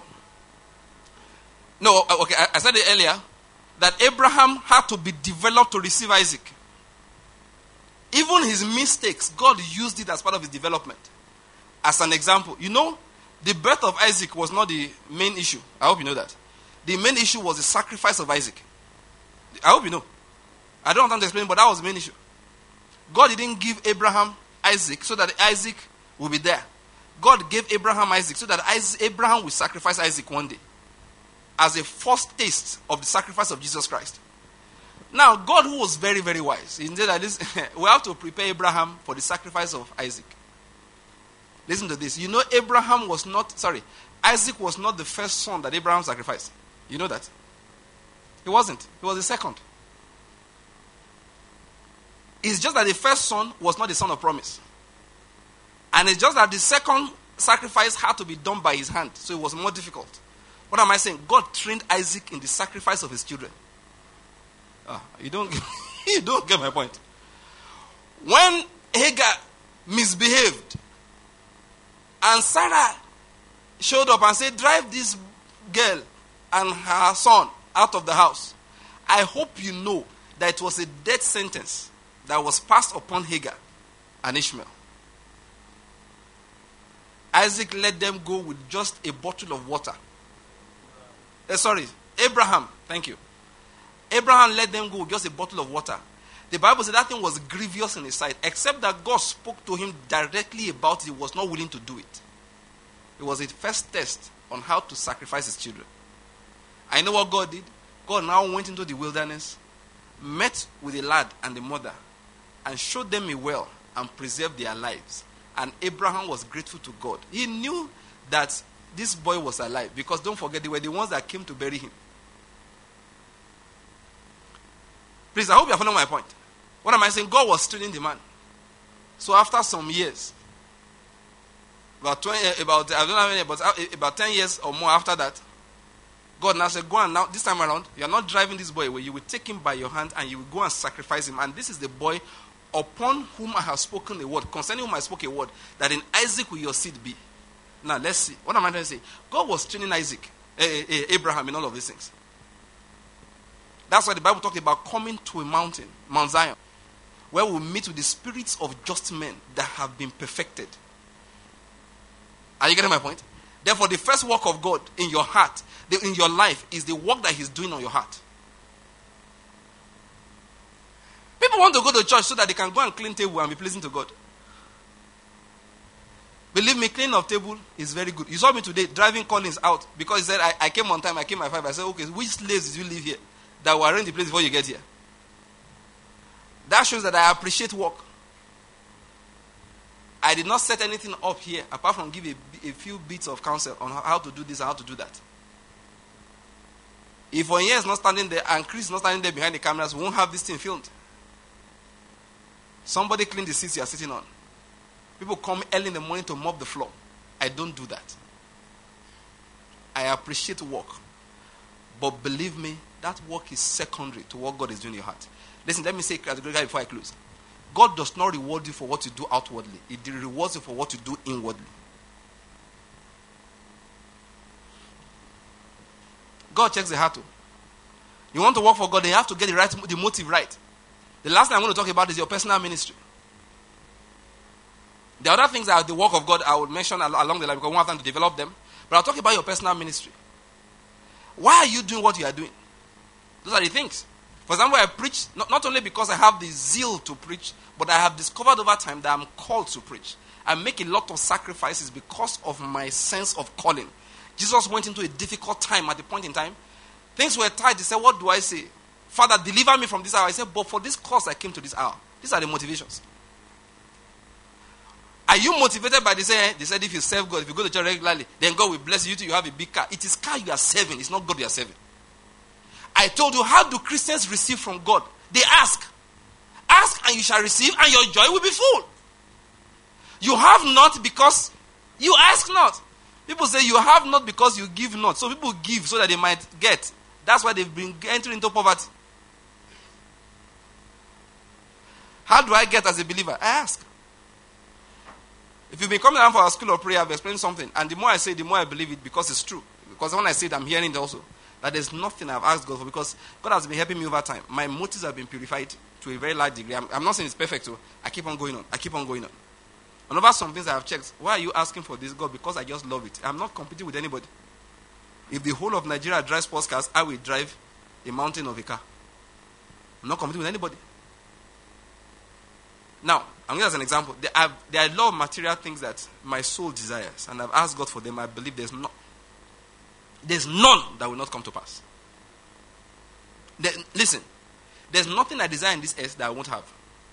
No, okay, I, I said it earlier. That Abraham had to be developed to receive Isaac. Even his mistakes, God used it as part of his development. As an example, you know, the birth of Isaac was not the main issue. I hope you know that. The main issue was the sacrifice of Isaac. I hope you know. I don't want to explain, but that was the main issue. God didn't give Abraham Isaac so that Isaac will be there. God gave Abraham Isaac so that Isaac, Abraham will sacrifice Isaac one day. As a first taste of the sacrifice of Jesus Christ. Now, God, who was very, very wise, he said that this, we have to prepare Abraham for the sacrifice of Isaac. Listen to this. You know, Abraham was not, sorry, Isaac was not the first son that Abraham sacrificed. You know that? He wasn't. He was the second. It's just that the first son was not the son of promise. And it's just that the second sacrifice had to be done by his hand. So it was more difficult. What am I saying? God trained Isaac in the sacrifice of his children. Ah, you don't, you don't get my point. When Hagar misbehaved, and Sarah showed up and said, drive this girl and her son out of the house, I hope you know that it was a death sentence that was passed upon Hagar and Ishmael. Isaac let them go with just a bottle of water. Uh, sorry, Abraham. Thank you. Abraham let them go with just a bottle of water. The Bible said that thing was grievous in his sight, except that God spoke to him directly about it. He was not willing to do it. It was a first test on how to sacrifice his children. I know what God did. God now went into the wilderness, met with the lad and the mother, and showed them a well and preserved their lives. And Abraham was grateful to God. He knew that this boy was alive, because don't forget, they were the ones that came to bury him. Please, I hope you are following my point. What am I saying? God was training the man. So after some years, about twenty, about I don't know how many, but about ten years or more after that, God now said, go and now, this time around, you are not driving this boy away. You will take him by your hand and you will go and sacrifice him. And this is the boy upon whom I have spoken a word, concerning whom I spoke a word, that in Isaac will your seed be. Now, let's see. What am I trying to say? God was training Isaac, eh, eh, Abraham in all of these things. That's why the Bible talked about coming to a mountain, Mount Zion, where we'll meet with the spirits of just men that have been perfected. Are you getting my point? Therefore, the first work of God in your heart, in your life, is the work that he's doing on your heart. People want to go to church so that they can go and clean table and be pleasing to God. Believe me, cleaning of table is very good. You saw me today driving Collins out because he said, I, I came on time, I came at five. I said, okay, which slaves did you leave here that will arrange the place before you get here? That shows that I appreciate work. I did not set anything up here apart from give a, a few bits of counsel on how to do this and how to do that. If Onye is not standing there and Chris is not standing there behind the cameras, we won't have this thing filmed. Somebody clean the seats you are sitting on. People come early in the morning to mop the floor. I don't do that. I appreciate work. But believe me, that work is secondary to what God is doing in your heart. Listen, let me say categorically before I close. God does not reward you for what you do outwardly. He rewards you for what you do inwardly. God checks the heart too. You want to work for God, then you have to get the right, the motive right. The last thing I'm going to talk about is your personal ministry. The other things are the work of God I will mention along the line because we won't have time to develop them. But I'll talk about your personal ministry. Why are you doing what you are doing? Those are the things. For example, I preach not, not only because I have the zeal to preach, but I have discovered over time that I'm called to preach. I make a lot of sacrifices because of my sense of calling. Jesus went into a difficult time at the point in time. Things were tight. He said, what do I say? Father, deliver me from this hour. I said, but for this cause I came to this hour. These are the motivations. Are you motivated by the saying? They said if you serve God, if you go to church regularly, then God will bless you too. You have a big car. It is car you are serving. It's not God you are serving. I told you, how do Christians receive from God? They ask. Ask and you shall receive and your joy will be full. You have not because you ask not. People say you have not because you give not. So people give so that they might get. That's why they've been entering into poverty. How do I get as a believer? I ask. If you've been coming down for our school of prayer, I've explained something. And the more I say, the more I believe it because it's true. Because when I say it, I'm hearing it also. That there's nothing I've asked God for because God has been helping me over time. My motives have been purified to a very large degree. I'm, I'm not saying it's perfect, so I keep on going on. I keep on going on. And over some things I have checked. Why are you asking for this, God? Because I just love it. I'm not competing with anybody. If the whole of Nigeria drives sports cars, I will drive a mountain of a car. I'm not competing with anybody. Now, I'm going to as an example. There are, there are a lot of material things that my soul desires, and I've asked God for them. I believe there's no, there's none that will not come to pass. There, listen, there's nothing I desire in this earth that I won't have.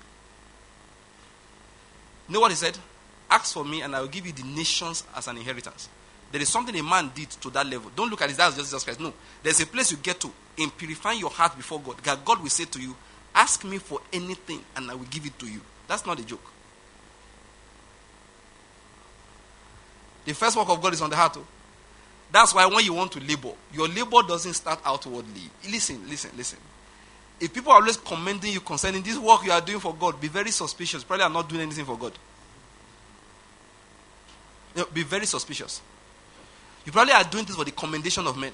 You know what he said? Ask for me, and I will give you the nations as an inheritance. There is something a man did to that level. Don't look at it as just Jesus Christ. No, there's a place you get to in purifying your heart before God. God, God will say to you, ask me for anything, and I will give it to you. That's not a joke. The first work of God is on the heart. Too. That's why when you want to labor, your labor doesn't start outwardly. Listen, listen, listen. If people are always commending you concerning this work you are doing for God, be very suspicious. Probably I'm not doing anything for God. You know, be very suspicious. You probably are doing this for the commendation of men.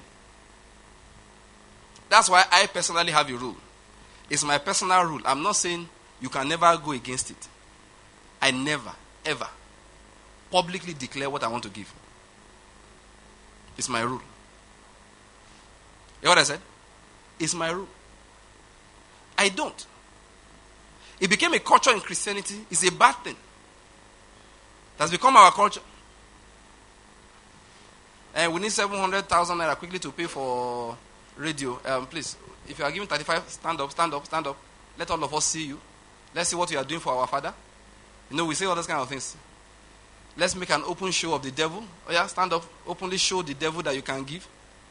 That's why I personally have a rule. It's my personal rule. I'm not saying you can never go against it. I never, ever publicly declare what I want to give. It's my rule. You know what I said? It's my rule. I don't. It became a culture in Christianity. It's a bad thing. It has become our culture. And we need seven hundred thousand naira quickly to pay for radio. Um, please, if you are giving thirty-five, stand up, stand up, stand up. Let all of us see you. Let's see what you are doing for our Father. You know, we say all those kind of things. Let's make an open show of the devil. Oh yeah, stand up. Openly show the devil that you can give.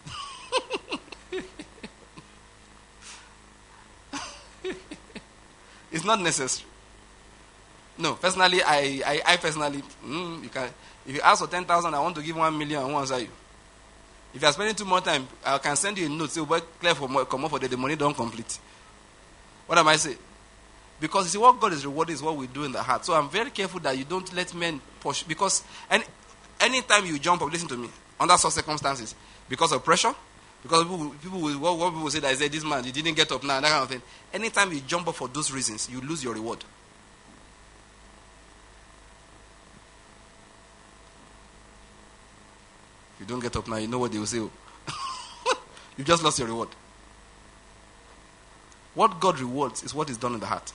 It's not necessary. No, personally, I, I, I personally, mm, you can. If you ask for ten thousand, I want to give one million. I won't answer you. If you are spending too much time, I can send you a note. Say, well, clear for more, come up for the, the money don't complete. What am I saying? Because you see, what God is rewarding is what we do in the heart. So I'm very careful that you don't let men push. Because any anytime you jump up, listen to me, under such circumstances, because of pressure, because people, people will, what, what people will say that I said, this man, he didn't get up now, that kind of thing. Anytime you jump up for those reasons, you lose your reward. If you don't get up now, you know what they will say. You just lost your reward. What God rewards is what is done in the heart.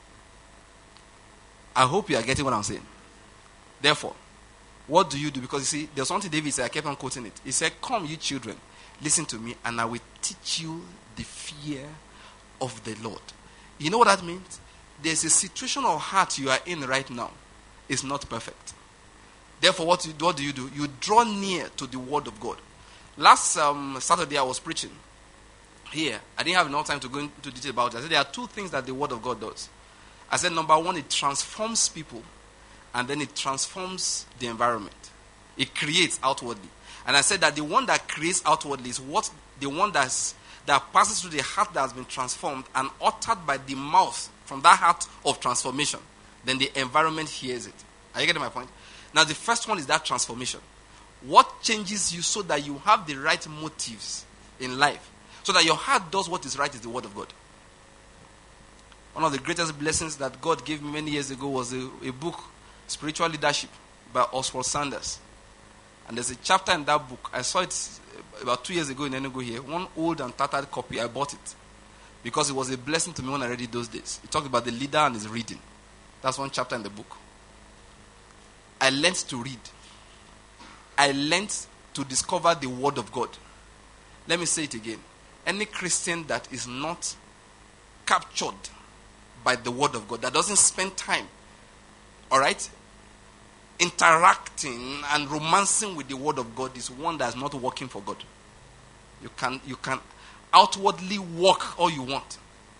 I hope you are getting what I'm saying. Therefore, what do you do? Because you see, there's something David said, I kept on quoting it. He said, come you children, listen to me, and I will teach you the fear of the Lord. You know what that means? There's a situation of heart you are in right now. It's not perfect. Therefore, what, you, what do you do? You draw near to the word of God. Last um, Saturday, I was preaching here. I didn't have enough time to go into detail about it. I said there are two things that the word of God does. I said, number one, it transforms people, and then it transforms the environment. It creates outwardly. And I said that the one that creates outwardly is what the one that's, that passes through the heart that has been transformed and uttered by the mouth from that heart of transformation. Then the environment hears it. Are you getting my point? Now, the first one is that transformation. What changes you so that you have the right motives in life? So that your heart does what is right is the word of God. One of the greatest blessings that God gave me many years ago was a, a book, Spiritual Leadership, by Oswald Sanders. And there's a chapter in that book. I saw it about two years ago in Enugu here. One old and tattered copy. I bought it. Because it was a blessing to me when I read it those days. It talked about the leader and his reading. That's one chapter in the book. I learned to read. I learned to discover the word of God. Let me say it again. Any Christian that is not captured by the word of God, that doesn't spend time, all right, interacting and romancing with the word of God, is one that is not working for God. You can, you can outwardly walk all you want.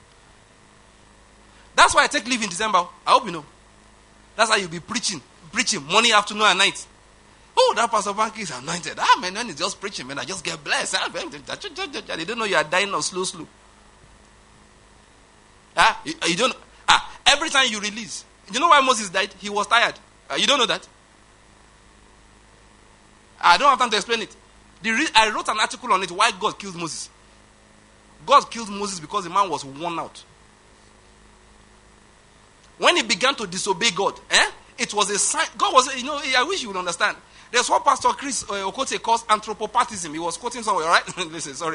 That's why I take leave in December. I hope you know. That's how you'll be preaching. Preaching morning, afternoon, and night. Oh, that Pastor Banky is anointed. Ah, man, when he's just preaching, man, I just get blessed. They don't know you are dying of slow, slow. Ah, you, you don't. Ah, every time you release. You know why Moses died? He was tired. Uh, you don't know that? I don't have time to explain it. The re- I wrote an article on it. Why God killed Moses? God killed Moses because the man was worn out. When he began to disobey God, eh? It was a sign. God was, you know, I wish you would understand. There's what Pastor Chris uh, Okote calls anthropopathism. He was quoting somewhere, right? Listen, sorry.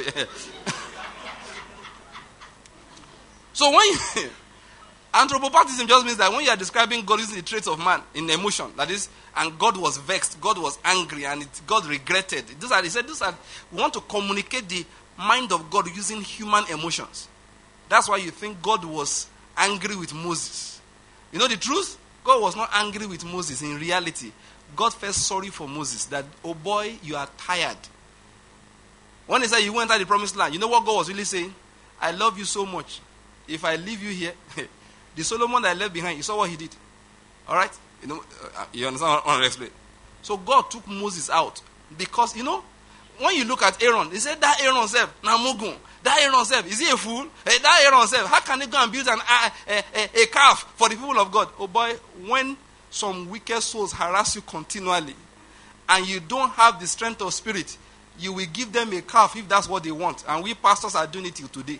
So when you, anthropopathism just means that when you are describing God using the traits of man in emotion, that is, and God was vexed, God was angry, and it, God regretted. These are, he said, these are, we want to communicate the mind of God using human emotions. That's why you think God was angry with Moses. You know the truth? God was not angry with Moses. In reality, God felt sorry for Moses that, oh boy, you are tired. When he said you went out the promised land, you know what God was really saying? I love you so much. If I leave you here, the Solomon that I left behind, you saw what he did. All right? You know, uh, you understand what I want to explain? So God took Moses out because, you know, when you look at Aaron, he said that Aaron said, Namugun, that Aaron said, is he a fool? Hey, that Aaron said, how can he go and build an, uh, a, a, a calf for the people of God? Oh boy, when some wicked souls harass you continually and you don't have the strength of spirit, you will give them a calf if that's what they want. And we pastors are doing it till today.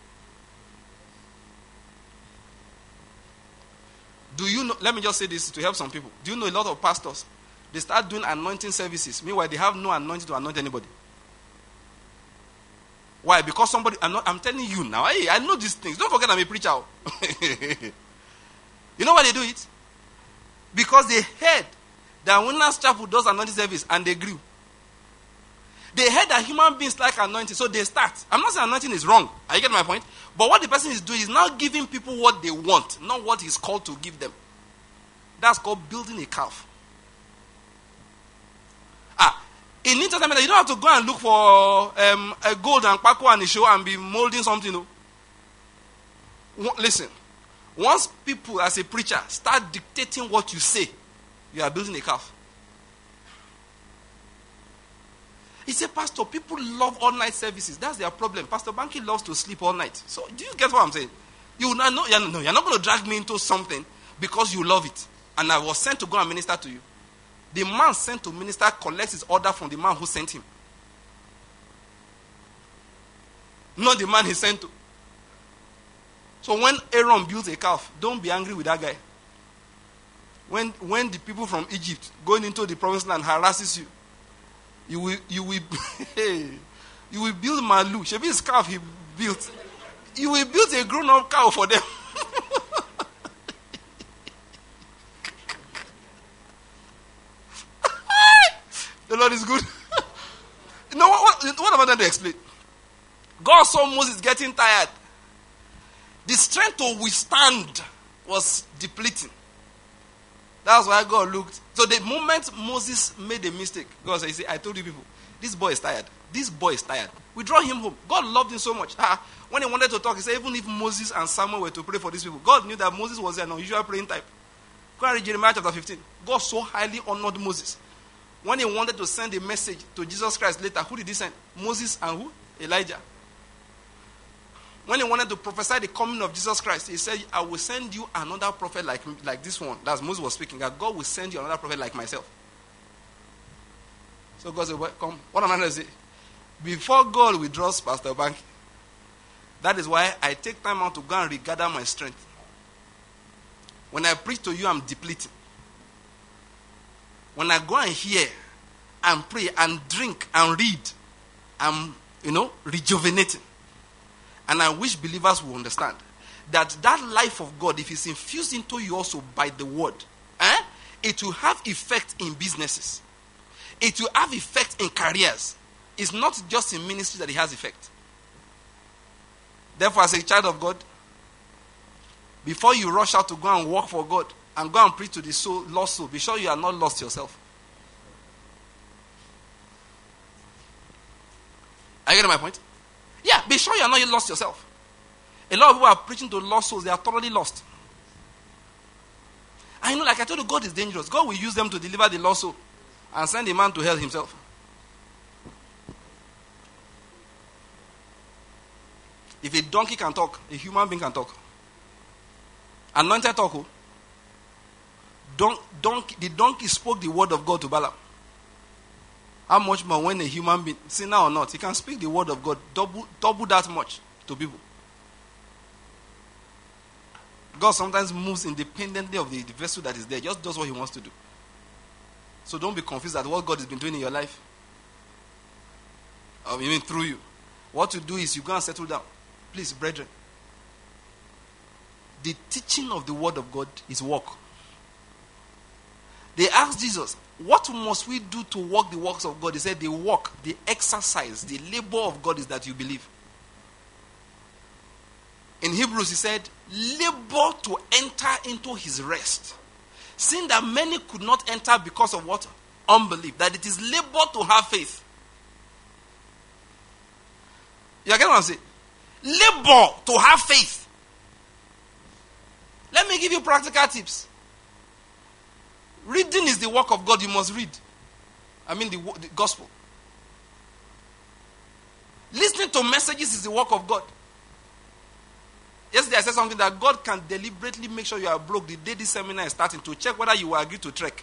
Do you know, let me just say this to help some people. Do you know a lot of pastors, they start doing anointing services. Meanwhile, they have no anointing to anoint anybody. Why? Because somebody, I'm not, I'm telling you now, hey, I know these things. Don't forget I'm a preacher. You know why they do it? Because they heard that Winners Chapel does anointing service and they grew. They heard that human beings like anointing, so they start. I'm not saying anointing is wrong. Are you getting my point? But what the person is doing is now giving people what they want, not what he's called to give them. That's called building a calf. Ah, in New Testament, you don't have to go and look for um, a gold and pako and a show and be molding something. No. Listen, once people as a preacher start dictating what you say, you are building a calf. He said, Pastor, people love all-night services. That's their problem. Pastor Banky loves to sleep all night. So, do you get what I'm saying? You not know, you're, no, you're not going to drag me into something because you love it. And I was sent to go and minister to you. The man sent to minister collects his order from the man who sent him. Not the man he sent to. So when Aaron builds a calf, don't be angry with that guy. When, when the people from Egypt going into the promised land harasses you, You will, you will, you will build Malu. Shebi his calf he built. You will build a grown-up cow for them. The Lord is good. You know what, what? What am I trying to explain? God saw Moses getting tired. The strength to withstand was depleting. That's why God looked. So the moment Moses made a mistake, God said, I told you people, this boy is tired. This boy is tired. We draw him home. God loved him so much. Ah, when he wanted to talk, he said, even if Moses and Samuel were to pray for these people, God knew that Moses was an unusual praying type. Go and read Jeremiah chapter fifteen. God so highly honored Moses. When he wanted to send a message to Jesus Christ later, who did he send? Moses and who? Elijah. When he wanted to prophesy the coming of Jesus Christ, he said, I will send you another prophet like, like this one. That's Moses was speaking. That God will send you another prophet like myself. So God said, well, come. What am I going to say? Before God withdraws Pastor Banky, that is why I take time out to go and regather my strength. When I preach to you, I'm depleting. When I go and hear and pray and drink and read, I'm, you know, rejuvenating. And I wish believers will understand that that life of God, if it's infused into you also by the word, eh, it will have effect in businesses. It will have effect in careers. It's not just in ministry that it has effect. Therefore, as a child of God, before you rush out to go and work for God and go and preach to the soul, lost soul, be sure you are not lost yourself. Are you getting my point? Yeah, be sure you are not lost yourself. A lot of people are preaching to lost souls. They are thoroughly lost. I know, like I told you, God is dangerous. God will use them to deliver the lost soul and send a man to hell himself. If a donkey can talk, a human being can talk. Anointed talk. Oh. Don- donkey, the donkey spoke the word of God to Balaam. How much more when a human being, sinner or not, he can speak the word of God double, double that much to people. God sometimes moves independently of the, the vessel that is there, just does what he wants to do. So don't be confused at what God has been doing in your life. I mean, through you. What you do is you go and settle down. Please, brethren. The teaching of the word of God is work. They asked Jesus, what must we do to work the works of God? He said, the work, the exercise, the labor of God is that you believe. In Hebrews, he said, labor to enter into his rest. Seeing that many could not enter because of what? Unbelief. That it is labor to have faith. You get what I'm saying? Labor to have faith. Let me give you practical tips. Reading is the work of God. You must read. I mean the, the gospel. Listening to messages is the work of God. Yesterday I said something that God can deliberately make sure you are broke the day this seminar is starting to check whether you will agree to trek.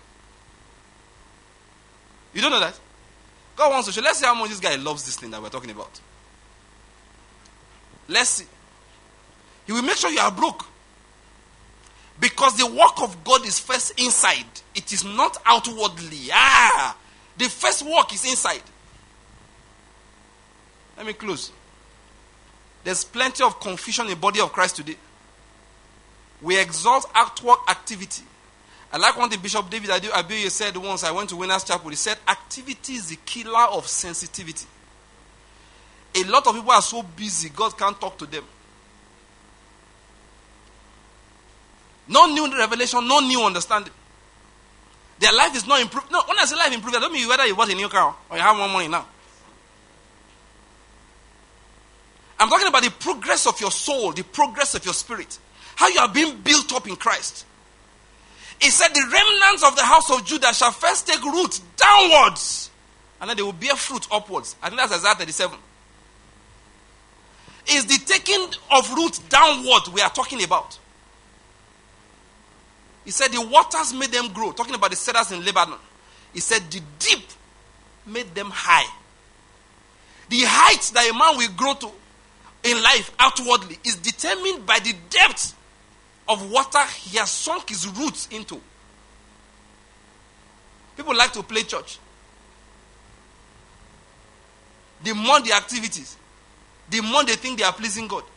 You don't know that? God wants to show. Let's see how much this guy loves this thing that we're talking about. Let's see. He will make sure you are broke. Because the work of God is first inside. It is not outwardly. Ah, the first work is inside. Let me close. There's plenty of confusion in the body of Christ today. We exalt outward activity. I like one thing Bishop David Abiyoye said once. I went to Winners Chapel. He said, activity is the killer of sensitivity. A lot of people are so busy, God can't talk to them. No new revelation, no new understanding. Their life is not improved. No, when I say life improved, I don't mean whether you bought a new car or you have more money now. I'm talking about the progress of your soul, the progress of your spirit. How you are being built up in Christ. He said the remnants of the house of Judah shall first take root downwards. And then they will bear fruit upwards. I think that's Isaiah thirty-seven. It's the taking of root downward we are talking about. He said the waters made them grow. Talking about the cedars in Lebanon. He said the deep made them high. The height that a man will grow to in life outwardly is determined by the depth of water he has sunk his roots into. People like to play church. The more the activities, the more they think they are pleasing God.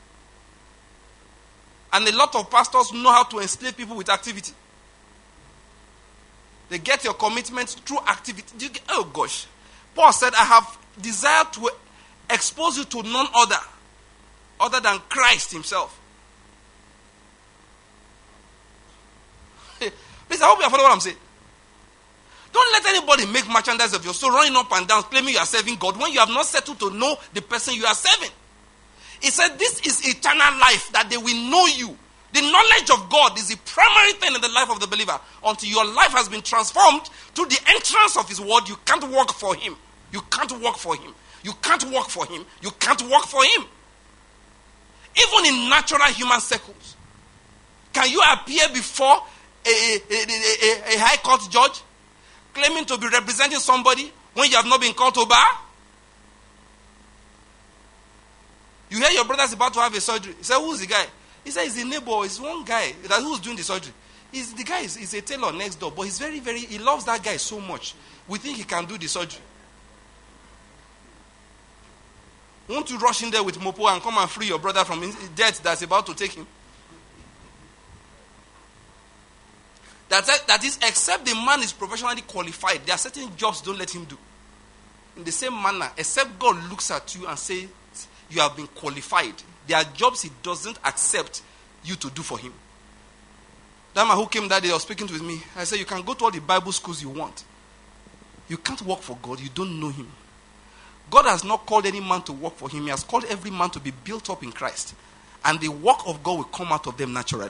And a lot of pastors know how to enslave people with activity. They get your commitment through activity. You get, oh gosh. Paul said, I have desired to expose you to none other, other than Christ himself. Please, I hope you are following what I'm saying. Don't let anybody make merchandise of your soul, running up and down, claiming you are serving God when you have not settled to know the person you are serving. He said, this is eternal life, that they will know you. The knowledge of God is the primary thing in the life of the believer. Until your life has been transformed through the entrance of his word, you can't work for him. You can't work for him. You can't work for him. You can't work for him. Even in natural human circles. Can you appear before a, a, a, a, a high court judge claiming to be representing somebody when you have not been called to bar? You hear your brother's about to have a surgery. He said, who's the guy? He said, he's a neighbor. He's one guy that who's doing the surgery. He's, the guy is he's a tailor next door. But he's very, very, he loves that guy so much. We think he can do the surgery. Won't you rush in there with Mopo and come and free your brother from death that's about to take him? That, that is, except the man is professionally qualified, there are certain jobs don't let him do. In the same manner, except God looks at you and says, you have been qualified. There are jobs he doesn't accept you to do for him. That man who came that day was speaking with me. I said, you can go to all the Bible schools you want. You can't work for God. You don't know him. God has not called any man to work for him. He has called every man to be built up in Christ. And the work of God will come out of them naturally.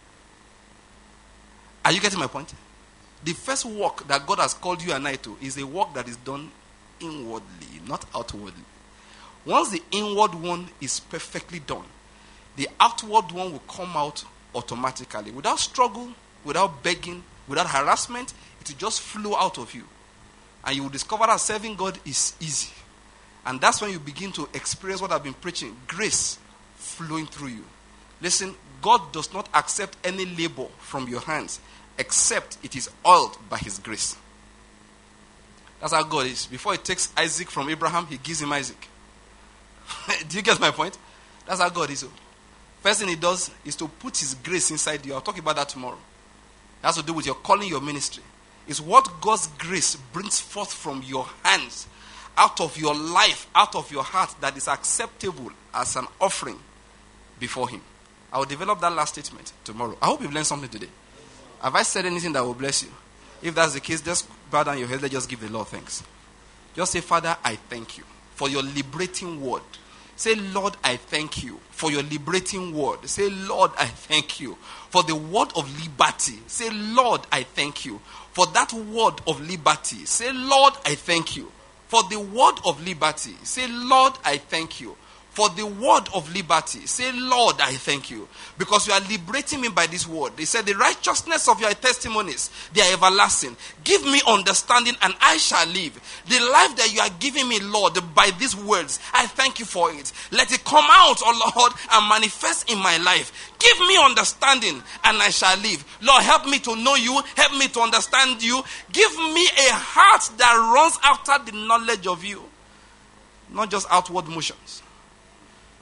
Are you getting my point? The first work that God has called you and I to is a work that is done inwardly, not outwardly. Once the inward one is perfectly done, the outward one will come out automatically. Without struggle, without begging, without harassment, it will just flow out of you. And you will discover that serving God is easy. And that's when you begin to experience what I've been preaching. Grace flowing through you. Listen, God does not accept any labor from your hands except it is oiled by his grace. That's how God is. Before he takes Isaac from Abraham, he gives him Isaac. Do you get my point? That's how God is. First thing he does is to put his grace inside you. I'll talk about that tomorrow. It has to do with your calling, your ministry. It's what God's grace brings forth from your hands, out of your life, out of your heart, that is acceptable as an offering before him. I will develop that last statement tomorrow. I hope you've learned something today. Have I said anything that will bless you? If that's the case, just bow down your head and just give the Lord thanks. Just say, Father, I thank you for your liberating word. Say, Lord, I thank you for your liberating word. Say, Lord, I thank you for the word of liberty. Say, Lord, I thank you for that word of liberty. Say, Lord, I thank you for the word of liberty. Say, Lord, I thank you for the word of liberty. Say, Lord, I thank you because you are liberating me by this word. They said, the righteousness of your testimonies, they are everlasting. Give me understanding and I shall live. The life that you are giving me, Lord, by these words, I thank you for it. Let it come out, oh Lord, and manifest in my life. Give me understanding and I shall live. Lord, help me to know you. Help me to understand you. Give me a heart that runs after the knowledge of you. Not just outward motions.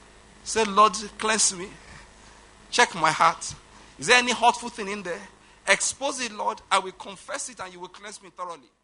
Say, Lord, cleanse me. Check my heart. Is there any hurtful thing in there? Expose it, Lord. I will confess it and you will cleanse me thoroughly.